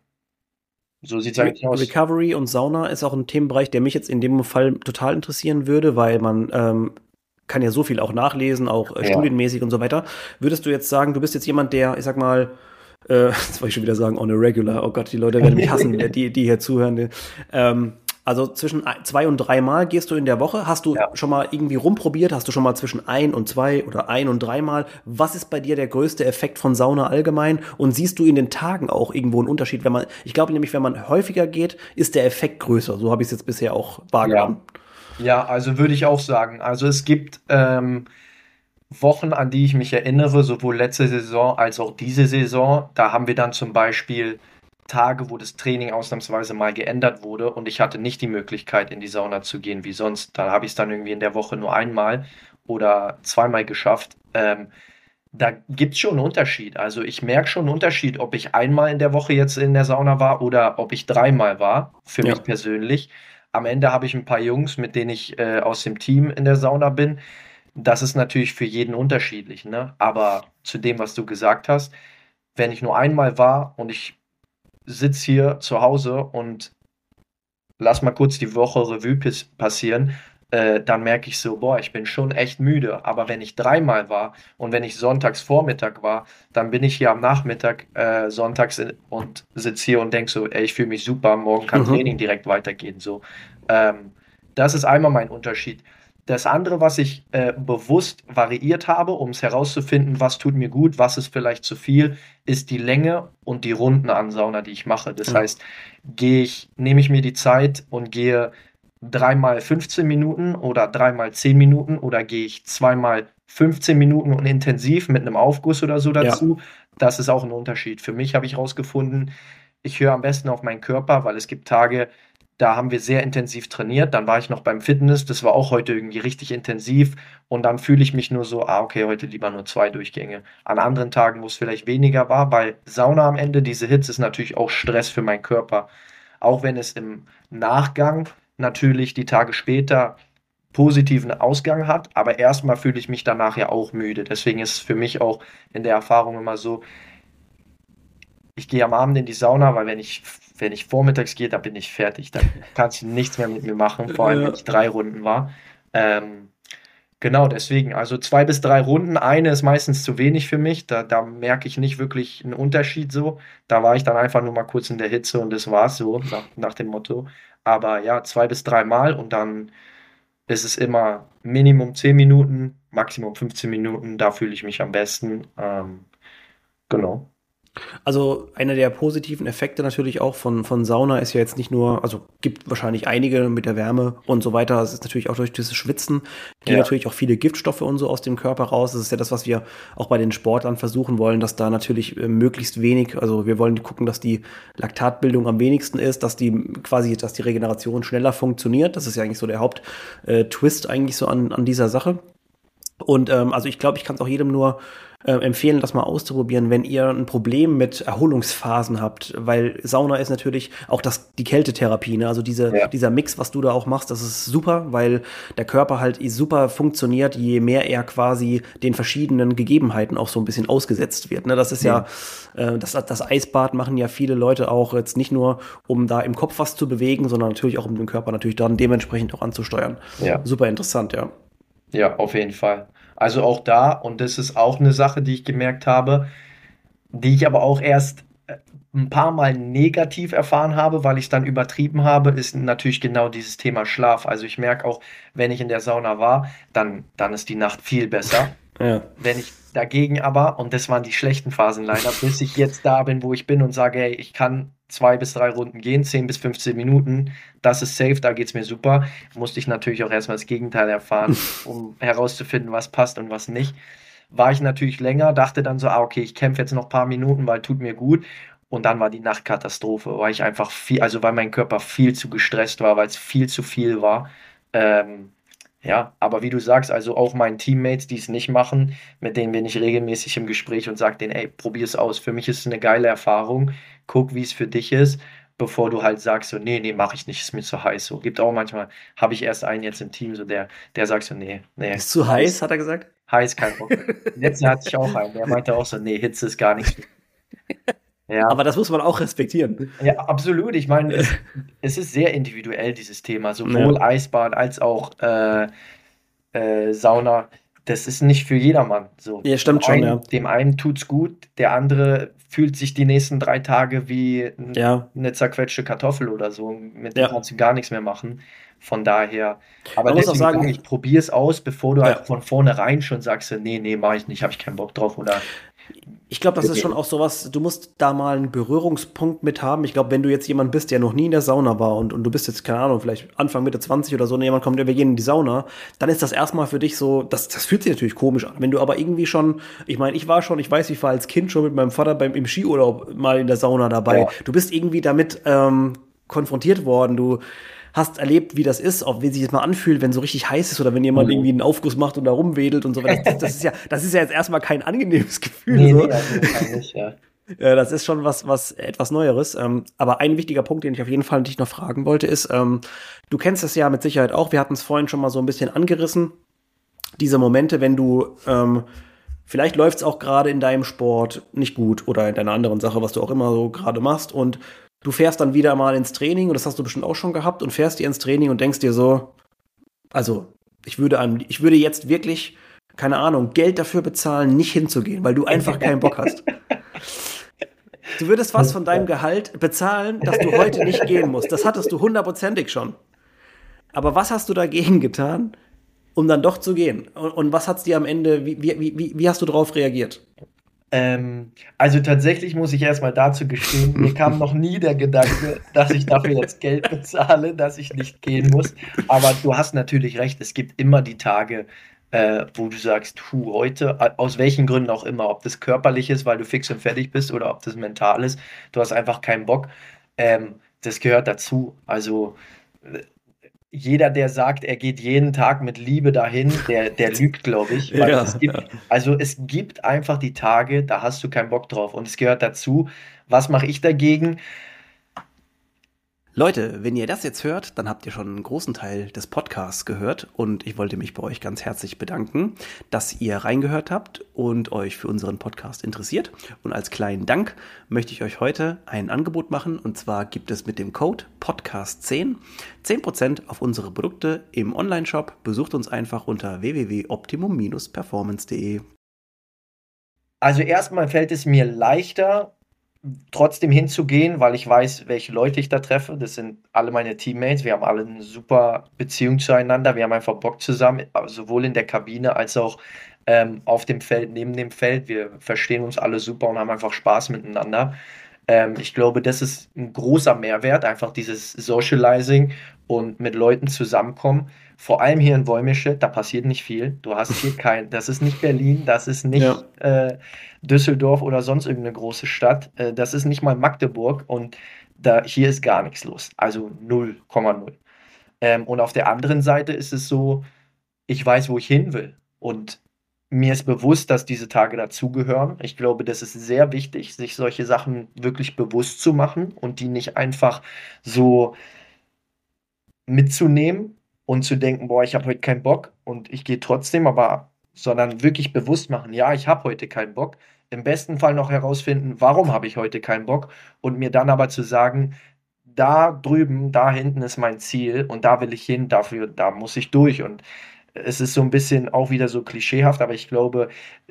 So sieht es Re eigentlich aus. Recovery und Sauna ist auch ein Themenbereich, der mich jetzt in dem Fall total interessieren würde, weil man ähm, kann ja so viel auch nachlesen, auch äh, Ja. studienmäßig und so weiter. Würdest du jetzt sagen, du bist jetzt jemand, der, ich sag mal, äh, jetzt wollte ich schon wieder sagen, on a regular, oh Gott, die Leute werden mich hassen, die, die hier zuhören. Die, ähm, also zwischen ein- zwei und drei Mal gehst du in der Woche. Hast du Ja. schon mal irgendwie rumprobiert? Hast du schon mal zwischen ein und zwei oder ein und dreimal? Was ist bei dir der größte Effekt von Sauna allgemein? Und siehst du in den Tagen auch irgendwo einen Unterschied? Wenn man, ich glaube nämlich, wenn man häufiger geht, ist der Effekt größer. So habe ich es jetzt bisher auch Ja. wahrgenommen. Ja, also würde ich auch sagen. Also es gibt ähm, Wochen, an die ich mich erinnere, sowohl letzte Saison als auch diese Saison. Da haben wir dann zum Beispiel Tage, wo das Training ausnahmsweise mal geändert wurde und ich hatte nicht die Möglichkeit, in die Sauna zu gehen wie sonst. Da habe ich es dann irgendwie in der Woche nur einmal oder zweimal geschafft. Ähm, da gibt es schon einen Unterschied. Also ich merke schon einen Unterschied, ob ich einmal in der Woche jetzt in der Sauna war oder ob ich dreimal war, für Ja. mich persönlich. Am Ende habe ich ein paar Jungs, mit denen ich äh, aus dem Team in der Sauna bin. Das ist natürlich für jeden unterschiedlich, ne? Aber zu dem, was du gesagt hast, wenn ich nur einmal war und ich sitze hier zu Hause und lass mal kurz die Woche Revue pis- passieren, äh, dann merke ich so, boah, ich bin schon echt müde. Aber wenn ich dreimal war und wenn ich sonntags Vormittag war, dann bin ich hier am Nachmittag äh, sonntags in, und sitze hier und denke so, ey, ich fühle mich super, morgen kann Mhm. Training direkt weitergehen. So, ähm, das ist einmal mein Unterschied. Das andere, was ich äh, bewusst variiert habe, um es herauszufinden, was tut mir gut, was ist vielleicht zu viel, ist die Länge und die Runden an Sauna, die ich mache. Das Ja. heißt, gehe ich, nehme ich mir die Zeit und gehe dreimal fünfzehn Minuten oder dreimal zehn Minuten oder gehe ich zweimal fünfzehn Minuten und intensiv mit einem Aufguss oder so Ja. dazu. Das ist auch ein Unterschied. Für mich habe ich herausgefunden, ich höre am besten auf meinen Körper, weil es gibt Tage, da haben wir sehr intensiv trainiert. Dann war ich noch beim Fitness, das war auch heute irgendwie richtig intensiv. Und dann fühle ich mich nur so, ah, okay, heute lieber nur zwei Durchgänge. An anderen Tagen, wo es vielleicht weniger war, weil Sauna am Ende, diese Hitze ist natürlich auch Stress für meinen Körper. Auch wenn es im Nachgang natürlich die Tage später positiven Ausgang hat, aber erstmal fühle ich mich danach ja auch müde. Deswegen ist es für mich auch in der Erfahrung immer so, ich gehe am Abend in die Sauna, weil wenn ich, wenn ich vormittags gehe, da bin ich fertig. Da kannst du nichts mehr mit mir machen, vor allem wenn Ja. ich drei Runden war. Ähm, genau, deswegen, also zwei bis drei Runden. Eine ist meistens zu wenig für mich. Da, da merke ich nicht wirklich einen Unterschied so. Da war ich dann einfach nur mal kurz in der Hitze und das war's so, nach, nach dem Motto. Aber ja, zwei bis drei Mal und dann ist es immer Minimum zehn Minuten, Maximum fünfzehn Minuten. Da fühle ich mich am besten. Ähm, genau. Also einer der positiven Effekte natürlich auch von, von Sauna ist ja jetzt nicht nur, also gibt wahrscheinlich einige mit der Wärme und so weiter. Es ist natürlich auch durch dieses Schwitzen gehen Ja, natürlich auch viele Giftstoffe und so aus dem Körper raus. Das ist ja das, was wir auch bei den Sportlern versuchen wollen, dass da natürlich äh, möglichst wenig, also wir wollen gucken, dass die Laktatbildung am wenigsten ist, dass die quasi, dass die Regeneration schneller funktioniert. Das ist ja eigentlich so der Haupt-Twist eigentlich so an, an dieser Sache. Und ähm, also ich glaube, ich kann es auch jedem nur äh, empfehlen, das mal auszuprobieren, wenn ihr ein Problem mit Erholungsphasen habt, weil Sauna ist natürlich auch das, die Kältetherapie, ne? Also diese, Ja. dieser Mix, was du da auch machst, das ist super, weil der Körper halt super funktioniert, je mehr er quasi den verschiedenen Gegebenheiten auch so ein bisschen ausgesetzt wird. Ne? Das ist ja, äh, das, das Eisbad machen ja viele Leute auch jetzt nicht nur, um da im Kopf was zu bewegen, sondern natürlich auch, um den Körper natürlich dann dementsprechend auch anzusteuern. Ja. Super interessant, ja. Ja, auf jeden Fall. Also auch da, und das ist auch eine Sache, die ich gemerkt habe, die ich aber auch erst äh, ein paar Mal negativ erfahren habe, weil ich es dann übertrieben habe, ist natürlich genau dieses Thema Schlaf. Also ich merke auch, wenn ich in der Sauna war, dann, dann ist die Nacht viel besser. Ja. Wenn ich dagegen aber, und das waren die schlechten Phasen leider, bis ich jetzt da bin, wo ich bin und sage, hey, ich kann zwei bis drei Runden gehen, zehn bis fünfzehn Minuten, das ist safe, da geht's mir super, musste ich natürlich auch erstmal das Gegenteil erfahren, um herauszufinden, was passt und was nicht. War ich natürlich länger, dachte dann so, ah, okay, ich kämpfe jetzt noch ein paar Minuten, weil tut mir gut. Und dann war die Nachtkatastrophe, weil ich einfach viel, also weil mein Körper viel zu gestresst war, weil es viel zu viel war. Ähm, ja, aber wie du sagst, also auch meinen Teammates, die es nicht machen, mit denen bin ich regelmäßig im Gespräch und sage denen, ey, probier es aus. Für mich ist es eine geile Erfahrung. Guck, wie es für dich ist, bevor du halt sagst, so, nee, nee, mache ich nicht, ist mir zu heiß. So, gibt auch manchmal, habe ich erst einen jetzt im Team, so der, der sagt so, nee, nee. Ist zu heiß, hat er gesagt? Heiß, kein Bock. Letzte hatte ich auch einen, der meinte auch so, nee, Hitze ist gar nichts. Ja. Aber das muss man auch respektieren. Ja, absolut. Ich meine, es, es ist sehr individuell, dieses Thema. Sowohl Ja. Eisbad als auch äh, äh, Sauna. Das ist nicht für jedermann so. Ja, stimmt Dem schon, einen, ja. dem einen tut's gut, der andere fühlt sich die nächsten drei Tage wie n- Ja. eine zerquetschte Kartoffel oder so. Mit dem Ja. kannst du gar nichts mehr machen. Von daher. Aber Man muss auch deswegen sage sagen, ich, probier es aus, bevor du ja. halt von vornherein schon sagst, so, nee, nee, mache ich nicht, habe ich keinen Bock drauf. Oder Ich glaube, das ist schon auch sowas, du musst da mal einen Berührungspunkt mit haben. Ich glaube, wenn du jetzt jemand bist, der noch nie in der Sauna war und, und du bist jetzt, keine Ahnung, vielleicht Anfang, Mitte zwanzig oder so, und jemand kommt, wir gehen in die Sauna, dann ist das erstmal für dich so, das, das fühlt sich natürlich komisch an. Wenn du aber irgendwie schon, ich meine, ich war schon, ich weiß, ich war als Kind schon mit meinem Vater beim, im Skiurlaub mal in der Sauna dabei. Ja. Du bist irgendwie damit ähm, konfrontiert worden, du hast erlebt, wie das ist, auch wie sich das mal anfühlt, wenn so richtig heiß ist oder wenn jemand Mhm. irgendwie einen Aufguss macht und da rumwedelt und so. Das, das, das ist ja, das ist ja jetzt erstmal kein angenehmes Gefühl. nee, so. nee, also wahrscheinlich, ja. Ja, das ist schon was, was etwas Neueres. Ähm, aber ein wichtiger Punkt, den ich auf jeden Fall dich noch fragen wollte, ist, ähm, du kennst das ja mit Sicherheit auch. Wir hatten es vorhin schon mal so ein bisschen angerissen. Diese Momente, wenn du, ähm, vielleicht läuft es auch gerade in deinem Sport nicht gut oder in deiner anderen Sache, was du auch immer so gerade machst und du fährst dann wieder mal ins Training und das hast du bestimmt auch schon gehabt und fährst dir ins Training und denkst dir so, also ich würde einem, ich würde jetzt wirklich, keine Ahnung, Geld dafür bezahlen, nicht hinzugehen, weil du einfach keinen Bock hast. Du würdest was von deinem Gehalt bezahlen, dass du heute nicht gehen musst. Das hattest du hundertprozentig schon. Aber was hast du dagegen getan, um dann doch zu gehen? Und, und was hat's dir am Ende, wie, wie, wie, wie hast du darauf reagiert? Ähm, also tatsächlich muss ich erstmal dazu gestehen, mir kam noch nie der Gedanke, dass ich dafür jetzt Geld bezahle, dass ich nicht gehen muss. Aber du hast natürlich recht, es gibt immer die Tage, äh, wo du sagst, hu, heute, a- aus welchen Gründen auch immer, ob das körperlich ist, weil du fix und fertig bist oder ob das mental ist, du hast einfach keinen Bock. Ähm, das gehört dazu. Also äh, jeder, der sagt, er geht jeden Tag mit Liebe dahin, der, der lügt, glaube ich. Weil Ja, es gibt, ja. also es gibt einfach die Tage, da hast du keinen Bock drauf. Und es gehört dazu. Was mache ich dagegen? Leute, wenn ihr das jetzt hört, dann habt ihr schon einen großen Teil des Podcasts gehört und ich wollte mich bei euch ganz herzlich bedanken, dass ihr reingehört habt und euch für unseren Podcast interessiert. Und als kleinen Dank möchte ich euch heute ein Angebot machen und zwar gibt es mit dem Code Podcast zehn zehn Prozent auf unsere Produkte im Onlineshop. Besucht uns einfach unter w w w punkt optimum Bindestrich performance punkt de. Also erstmal fällt es mir leichter, trotzdem hinzugehen, weil ich weiß, welche Leute ich da treffe. Das sind alle meine Teammates. Wir haben alle eine super Beziehung zueinander. Wir haben einfach Bock zusammen, sowohl in der Kabine als auch ähm, auf dem Feld, neben dem Feld. Wir verstehen uns alle super und haben einfach Spaß miteinander. Ähm, ich glaube, das ist ein großer Mehrwert, einfach dieses Socializing und mit Leuten zusammenkommen. Vor allem hier in Wolmische, da passiert nicht viel. Du hast hier kein, das ist nicht Berlin, das ist nicht äh, Düsseldorf oder sonst irgendeine große Stadt. Äh, das ist nicht mal Magdeburg und da, hier ist gar nichts los. Also null Komma null. Ähm, und auf der anderen Seite ist es so, ich weiß, wo ich hin will. Und mir ist bewusst, dass diese Tage dazugehören. Ich glaube, das ist sehr wichtig, sich solche Sachen wirklich bewusst zu machen und die nicht einfach so mitzunehmen und zu denken, boah, ich habe heute keinen Bock und ich gehe trotzdem, aber sondern wirklich bewusst machen, ja, ich habe heute keinen Bock. Im besten Fall noch herausfinden, warum habe ich heute keinen Bock und mir dann aber zu sagen, da drüben, da hinten ist mein Ziel und da will ich hin, dafür, da muss ich durch. Und es ist so ein bisschen auch wieder so klischeehaft, aber ich glaube,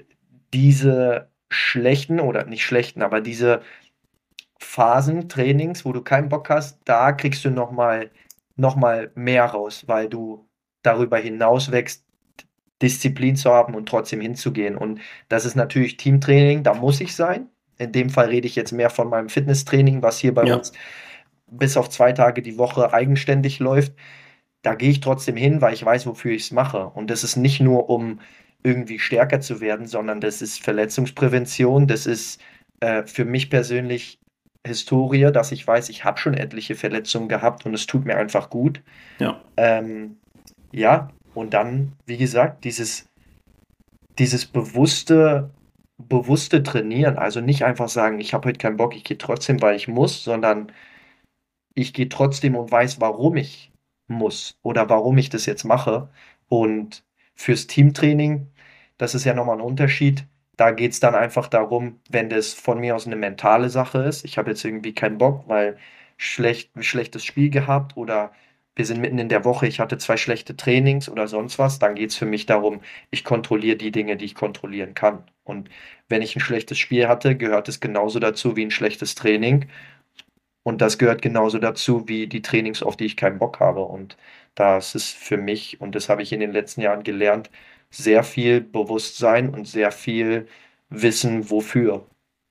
diese schlechten oder nicht schlechten, aber diese Phasen, Trainings, wo du keinen Bock hast, da kriegst du nochmal noch mal mehr raus, weil du darüber hinaus wächst, Disziplin zu haben und trotzdem hinzugehen. Und das ist natürlich Teamtraining, da muss ich sein. In dem Fall rede ich jetzt mehr von meinem Fitnesstraining, was hier bei Ja. uns bis auf zwei Tage die Woche eigenständig läuft. Da gehe ich trotzdem hin, weil ich weiß, wofür ich es mache. Und das ist nicht nur, um irgendwie stärker zu werden, sondern das ist Verletzungsprävention, das ist äh, für mich persönlich Historie, dass ich weiß, ich habe schon etliche Verletzungen gehabt und es tut mir einfach gut. Ja. Ähm, ja, und dann, wie gesagt, dieses, dieses bewusste, bewusste Trainieren, also nicht einfach sagen, ich habe heute keinen Bock, ich gehe trotzdem, weil ich muss, sondern ich gehe trotzdem und weiß, warum ich muss oder warum ich das jetzt mache. Und fürs Teamtraining, das ist ja nochmal ein Unterschied. Da geht es dann einfach darum, wenn das von mir aus eine mentale Sache ist. Ich habe jetzt irgendwie keinen Bock, weil schlecht, ein schlechtes Spiel gehabt oder wir sind mitten in der Woche, ich hatte zwei schlechte Trainings oder sonst was. Dann geht es für mich darum, ich kontrolliere die Dinge, die ich kontrollieren kann. Und wenn ich ein schlechtes Spiel hatte, gehört es genauso dazu wie ein schlechtes Training. Und das gehört genauso dazu wie die Trainings, auf die ich keinen Bock habe. Und das ist für mich, und das habe ich in den letzten Jahren gelernt, sehr viel Bewusstsein und sehr viel Wissen, wofür.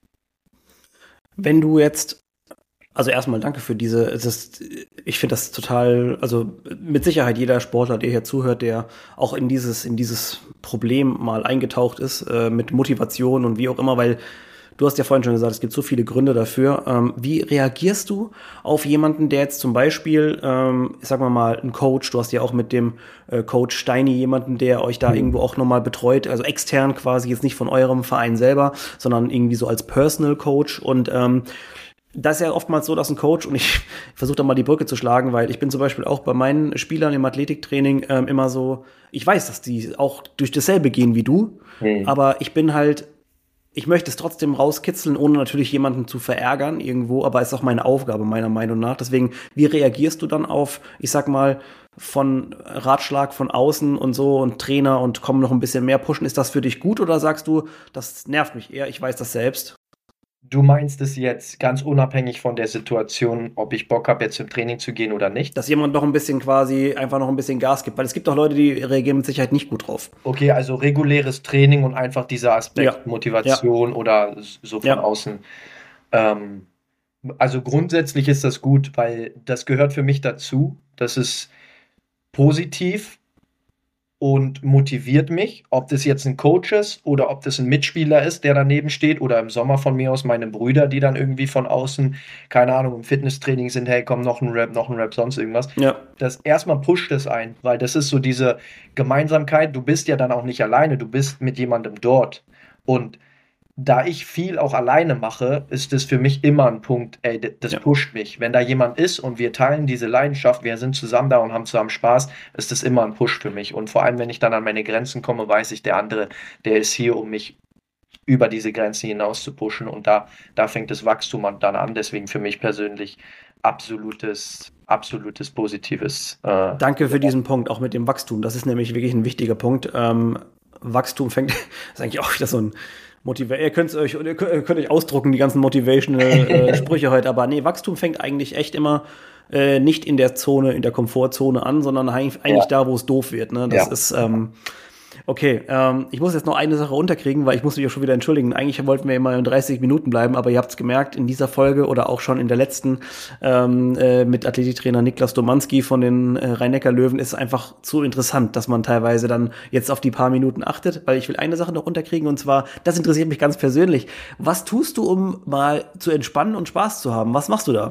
Wenn du jetzt, also erstmal danke für diese, es ist, ich finde das total, also mit Sicherheit jeder Sportler, der hier zuhört, der auch in dieses, in dieses Problem mal eingetaucht ist, äh, mit Motivation und wie auch immer, weil du hast ja vorhin schon gesagt, es gibt so viele Gründe dafür. Ähm, wie reagierst du auf jemanden, der jetzt zum Beispiel, ähm, ich sag mal mal, ein Coach, du hast ja auch mit dem äh, Coach Steini jemanden, der euch da mhm. irgendwo auch nochmal betreut, also extern quasi, jetzt nicht von eurem Verein selber, sondern irgendwie so als Personal Coach und ähm, das ist ja oftmals so, dass ein Coach, und ich versuche da mal die Brücke zu schlagen, weil ich bin zum Beispiel auch bei meinen Spielern im Athletiktraining ähm, immer so, ich weiß, dass die auch durch dasselbe gehen wie du, mhm. aber ich bin halt, ich möchte es trotzdem rauskitzeln, ohne natürlich jemanden zu verärgern irgendwo, aber es ist auch meine Aufgabe, meiner Meinung nach. Deswegen, wie reagierst du dann auf, ich sag mal, von Ratschlag von außen und so und Trainer und komm noch ein bisschen mehr pushen? Ist das für dich gut oder sagst du, das nervt mich eher, ich weiß das selbst? Du meinst es jetzt ganz unabhängig von der Situation, ob ich Bock habe, jetzt zum Training zu gehen oder nicht? Dass jemand noch ein bisschen quasi einfach noch ein bisschen Gas gibt, weil es gibt auch Leute, die reagieren mit Sicherheit nicht gut drauf. Okay, also reguläres Training und einfach dieser Aspekt Ja. Motivation ja. oder so von ja. außen. Ähm, also grundsätzlich ist das gut, weil das gehört für mich dazu. Das ist positiv und motiviert mich, ob das jetzt ein Coach ist oder ob das ein Mitspieler ist, der daneben steht oder im Sommer von mir aus meine Brüder, die dann irgendwie von außen, keine Ahnung, im Fitnesstraining sind, hey, komm, noch ein Rap, noch ein Rap, sonst irgendwas. Ja. Das erstmal pusht es ein, weil das ist so diese Gemeinsamkeit, du bist ja dann auch nicht alleine, du bist mit jemandem dort und da ich viel auch alleine mache, ist das für mich immer ein Punkt, ey, das ja. pusht mich. Wenn da jemand ist und wir teilen diese Leidenschaft, wir sind zusammen da und haben zusammen Spaß, ist das immer ein Push für mich. Und vor allem, wenn ich dann an meine Grenzen komme, weiß ich, der andere, der ist hier, um mich über diese Grenzen hinaus zu pushen. Und da, da fängt das Wachstum dann an. Deswegen für mich persönlich absolutes, absolutes positives. Äh, Danke für ja. diesen Punkt, auch mit dem Wachstum. Das ist nämlich wirklich ein wichtiger Punkt. Ähm, Wachstum fängt, das ist eigentlich auch wieder so ein Motiva- ihr könnt euch, ihr könnt euch ausdrucken, die ganzen motivational äh, Sprüche heute, aber nee, Wachstum fängt eigentlich echt immer äh, nicht in der Zone, in der Komfortzone an, sondern eigentlich ja. da, wo es doof wird. Ne? Das ja. ist, ähm, okay, ähm, ich muss jetzt noch eine Sache unterkriegen, weil ich muss mich ja schon wieder entschuldigen. Eigentlich wollten wir immer in dreißig Minuten bleiben, aber ihr habt es gemerkt, in dieser Folge oder auch schon in der letzten ähm, äh, mit Athletiktrainer Niklas Domanski von den äh, Rhein-Neckar-Löwen ist es einfach zu interessant, dass man teilweise dann jetzt auf die paar Minuten achtet, weil ich will eine Sache noch unterkriegen und zwar, das interessiert mich ganz persönlich. Was tust du, um mal zu entspannen und Spaß zu haben? Was machst du da?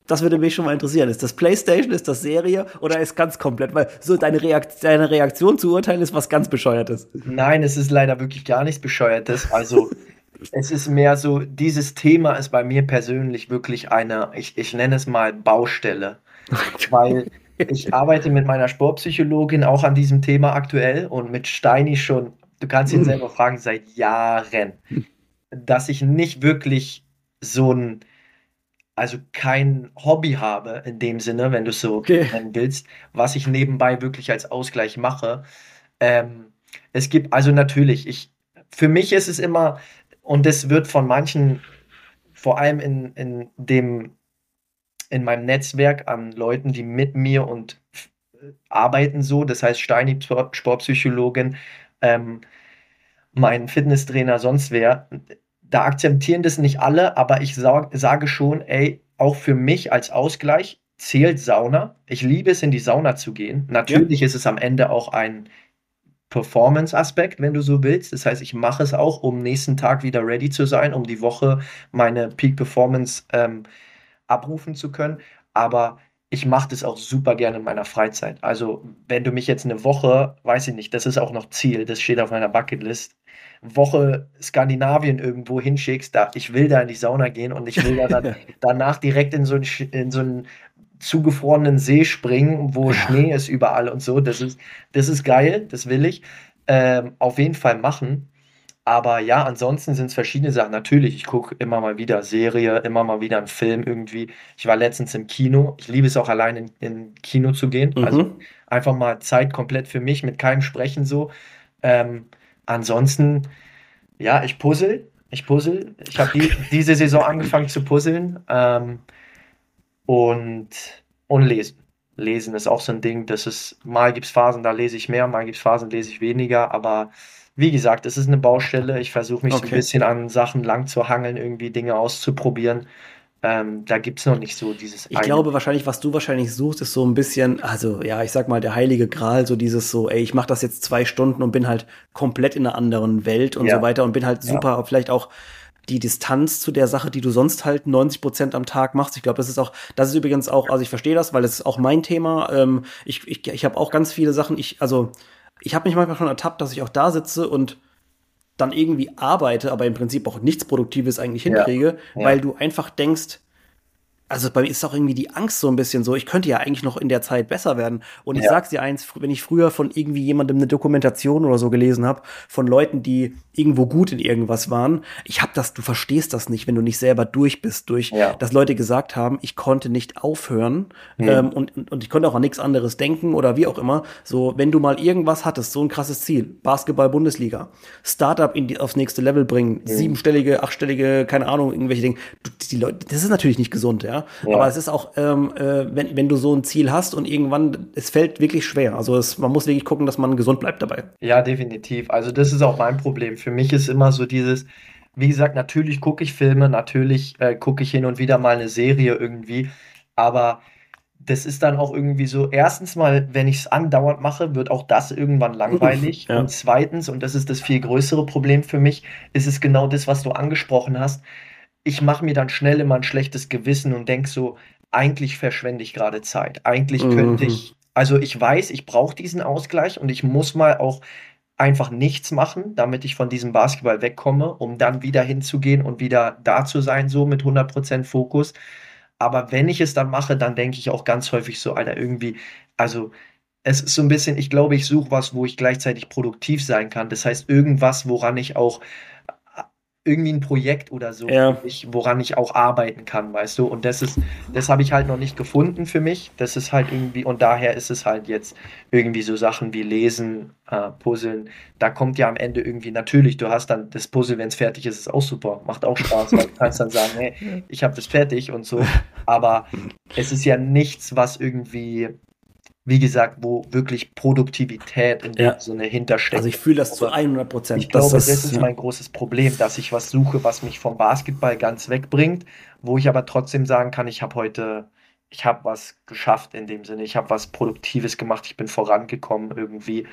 Das würde mich schon mal interessieren. Ist das PlayStation, ist das Serie oder ist ganz komplett? Weil so deine, Reakt deine Reaktion zu urteilen ist was ganz Bescheuertes. Nein, es ist leider wirklich gar nichts Bescheuertes. Also es ist mehr so, dieses Thema ist bei mir persönlich wirklich eine, ich, ich nenne es mal Baustelle, weil ich arbeite mit meiner Sportpsychologin auch an diesem Thema aktuell und mit Steini schon, du kannst ihn selber fragen, seit Jahren, dass ich nicht wirklich so ein, also kein Hobby habe in dem Sinne, wenn du es so Okay. nennen willst, was ich nebenbei wirklich als Ausgleich mache. Ähm, Es gibt, also natürlich, ich, für mich ist es immer, und das wird von manchen, vor allem in, in dem, in meinem Netzwerk an Leuten, die mit mir und äh, arbeiten so, das heißt Steini, Sport- Sportpsychologin, ähm, mein Fitnesstrainer, sonst wer, da akzeptieren das nicht alle, aber ich sag, sage schon, ey, auch für mich als Ausgleich zählt Sauna. Ich liebe es, in die Sauna zu gehen. Ja. Natürlich ist es am Ende auch ein Performance-Aspekt, wenn du so willst. Das heißt, ich mache es auch, um nächsten Tag wieder ready zu sein, um die Woche meine Peak Performance ähm, abrufen zu können. Aber ich mache das auch super gerne in meiner Freizeit. Also, wenn du mich jetzt eine Woche, weiß ich nicht, das ist auch noch Ziel, das steht auf meiner Bucketlist, Woche Skandinavien irgendwo hinschickst, da, ich will da in die Sauna gehen und ich will da dann danach direkt in so einen, Sch- in so einen zugefrorenen See springen, wo Ja. Schnee ist überall und so. Das ist, das ist geil, das will ich ähm, auf jeden Fall machen. Aber ja, ansonsten sind es verschiedene Sachen. Natürlich, ich gucke immer mal wieder Serie, immer mal wieder einen Film irgendwie. Ich war letztens im Kino. Ich liebe es auch allein in, in Kino zu gehen. Also Mhm. einfach mal Zeit komplett für mich, mit keinem Sprechen so. Ähm, Ansonsten, ja, ich puzzle. Ich puzzle. Ich habe die, diese Saison angefangen zu puzzeln. Ähm, und, und lesen. Lesen ist auch so ein Ding, das ist, mal gibt es Phasen, da lese ich mehr, mal gibt es Phasen, lese ich weniger, aber wie gesagt, es ist eine Baustelle. Ich versuche mich so ein Okay. bisschen an Sachen lang zu hangeln, irgendwie Dinge auszuprobieren. Ähm, da gibt es noch nicht so dieses Ich eine. glaube wahrscheinlich, was du wahrscheinlich suchst, ist so ein bisschen, also ja, ich sag mal, der heilige Gral, so dieses so, ey, ich mach das jetzt zwei Stunden und bin halt komplett in einer anderen Welt und so Ja, weiter und bin halt ja, super, vielleicht auch die Distanz zu der Sache, die du sonst halt neunzig Prozent am Tag machst. Ich glaube, das ist auch, das ist übrigens auch, also ich verstehe das, weil es ist auch mein Thema. Ähm, ich ich, ich habe auch ganz viele Sachen, ich, also ich habe mich manchmal schon ertappt, dass ich auch da sitze und dann irgendwie arbeite, aber im Prinzip auch nichts Produktives eigentlich ja, hinkriege, ja, weil du einfach denkst, also bei mir ist auch irgendwie die Angst so ein bisschen so, ich könnte ja eigentlich noch in der Zeit besser werden. Und ich ja, sag's dir eins, fr- wenn ich früher von irgendwie jemandem eine Dokumentation oder so gelesen habe, von Leuten, die irgendwo gut in irgendwas waren, ich hab das, du verstehst das nicht, wenn du nicht selber durch bist, durch, ja, dass Leute gesagt haben, ich konnte nicht aufhören hm, ähm, und, und, und ich konnte auch an nichts anderes denken oder wie auch immer. So, wenn du mal irgendwas hattest, so ein krasses Ziel, Basketball-Bundesliga, Startup in die, aufs nächste Level bringen, hm, siebenstellige, achtstellige, keine Ahnung, irgendwelche Dinge, du, die Leute, das ist natürlich nicht gesund, ja. Aber ja. es ist auch, ähm, äh, wenn, wenn du so ein Ziel hast und irgendwann, es fällt wirklich schwer. Also es, man muss wirklich gucken, dass man gesund bleibt dabei. Ja, definitiv. Also das ist auch mein Problem. Für mich ist immer so dieses, wie gesagt, natürlich gucke ich Filme, natürlich äh, gucke ich hin und wieder mal eine Serie irgendwie, aber das ist dann auch irgendwie so, erstens mal, wenn ich es andauernd mache, wird auch das irgendwann langweilig. Und Ja. zweitens, und das ist das viel größere Problem für mich, ist es genau das, was du angesprochen hast. Ich mache mir dann schnell immer ein schlechtes Gewissen und denke so, eigentlich verschwende ich gerade Zeit. Eigentlich könnte Mhm. ich, also ich weiß, ich brauche diesen Ausgleich und ich muss mal auch einfach nichts machen, damit ich von diesem Basketball wegkomme, um dann wieder hinzugehen und wieder da zu sein, so mit hundert Prozent Fokus. Aber wenn ich es dann mache, dann denke ich auch ganz häufig so, Alter, irgendwie, also es ist so ein bisschen, ich glaube, ich suche was, wo ich gleichzeitig produktiv sein kann. Das heißt, irgendwas, woran ich auch irgendwie ein Projekt oder so für Ja. mich, woran ich auch arbeiten kann, weißt du? Und das ist, das habe ich halt noch nicht gefunden für mich. Das ist halt irgendwie, und daher ist es halt jetzt irgendwie so Sachen wie Lesen, äh, Puzzeln. Da kommt ja am Ende irgendwie, natürlich, du hast dann das Puzzle, wenn es fertig ist, ist auch super, macht auch Spaß, weil du kannst dann sagen, hey, ich habe das fertig und so. Aber es ist ja nichts, was irgendwie, wie gesagt, wo wirklich Produktivität in dem Ja. Sinne Also hintersteckt. ich fühle Ich das zu glaube, hundert ich Prozent, dass glaube, das das, ist ja. mein großes Problem, dass ich was suche, was mich vom Basketball ganz wegbringt, wo ich aber trotzdem sagen kann, ich habe heute, ich habe was geschafft in dem Sinne, ich habe was Produktives gemacht, ich bin vorangekommen irgendwie.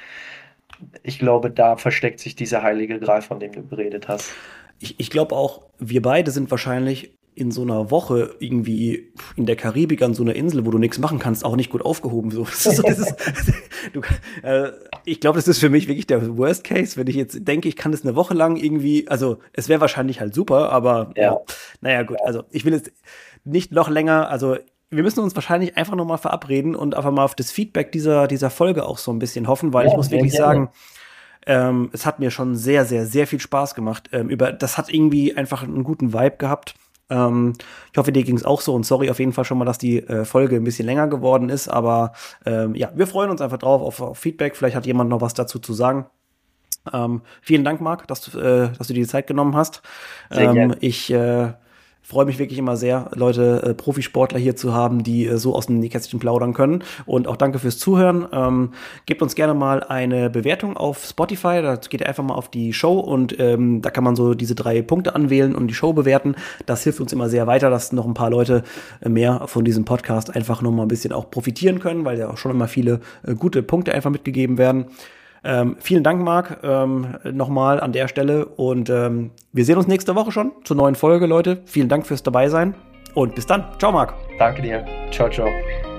Ich glaube, da versteckt sich dieser heilige Gral, von dem du geredet hast. Ich, ich glaube auch, wir beide sind wahrscheinlich in so einer Woche irgendwie in der Karibik an so einer Insel, wo du nichts machen kannst, auch nicht gut aufgehoben. So, das ist so dieses, du, äh, ich glaube, das ist für mich wirklich der Worst Case, wenn ich jetzt denke, ich kann das eine Woche lang irgendwie, also es wäre wahrscheinlich halt super, aber Ja. naja gut, also ich will jetzt nicht noch länger, also wir müssen uns wahrscheinlich einfach nochmal verabreden und einfach mal auf das Feedback dieser, dieser Folge auch so ein bisschen hoffen, weil Ja, ich muss sehr wirklich gerne. sagen, ähm, es hat mir schon sehr, sehr, sehr viel Spaß gemacht. Ähm, über, das hat irgendwie einfach einen guten Vibe gehabt. Ähm, ich hoffe, dir ging es auch so und sorry auf jeden Fall schon mal, dass die äh, Folge ein bisschen länger geworden ist, aber ähm, ja, wir freuen uns einfach drauf auf, auf Feedback. Vielleicht hat jemand noch was dazu zu sagen. Ähm, vielen Dank, Marc, dass du, äh, dass du dir die Zeit genommen hast. Sehr Ähm, gerne. ich äh, freue mich wirklich immer sehr, Leute, äh, Profisportler hier zu haben, die äh, so aus dem Nähkästchen plaudern können. Und auch danke fürs Zuhören. Ähm, gebt uns gerne mal eine Bewertung auf Spotify. Da geht ihr einfach mal auf die Show und ähm, da kann man so diese drei Punkte anwählen und die Show bewerten. Das hilft uns immer sehr weiter, dass noch ein paar Leute äh, mehr von diesem Podcast einfach noch mal ein bisschen auch profitieren können, weil ja auch schon immer viele äh, gute Punkte einfach mitgegeben werden. Ähm, vielen Dank, Marc, ähm, nochmal an der Stelle. Und ähm, wir sehen uns nächste Woche schon zur neuen Folge, Leute. Vielen Dank fürs Dabeisein und bis dann. Ciao, Marc. Danke dir. Ciao, ciao.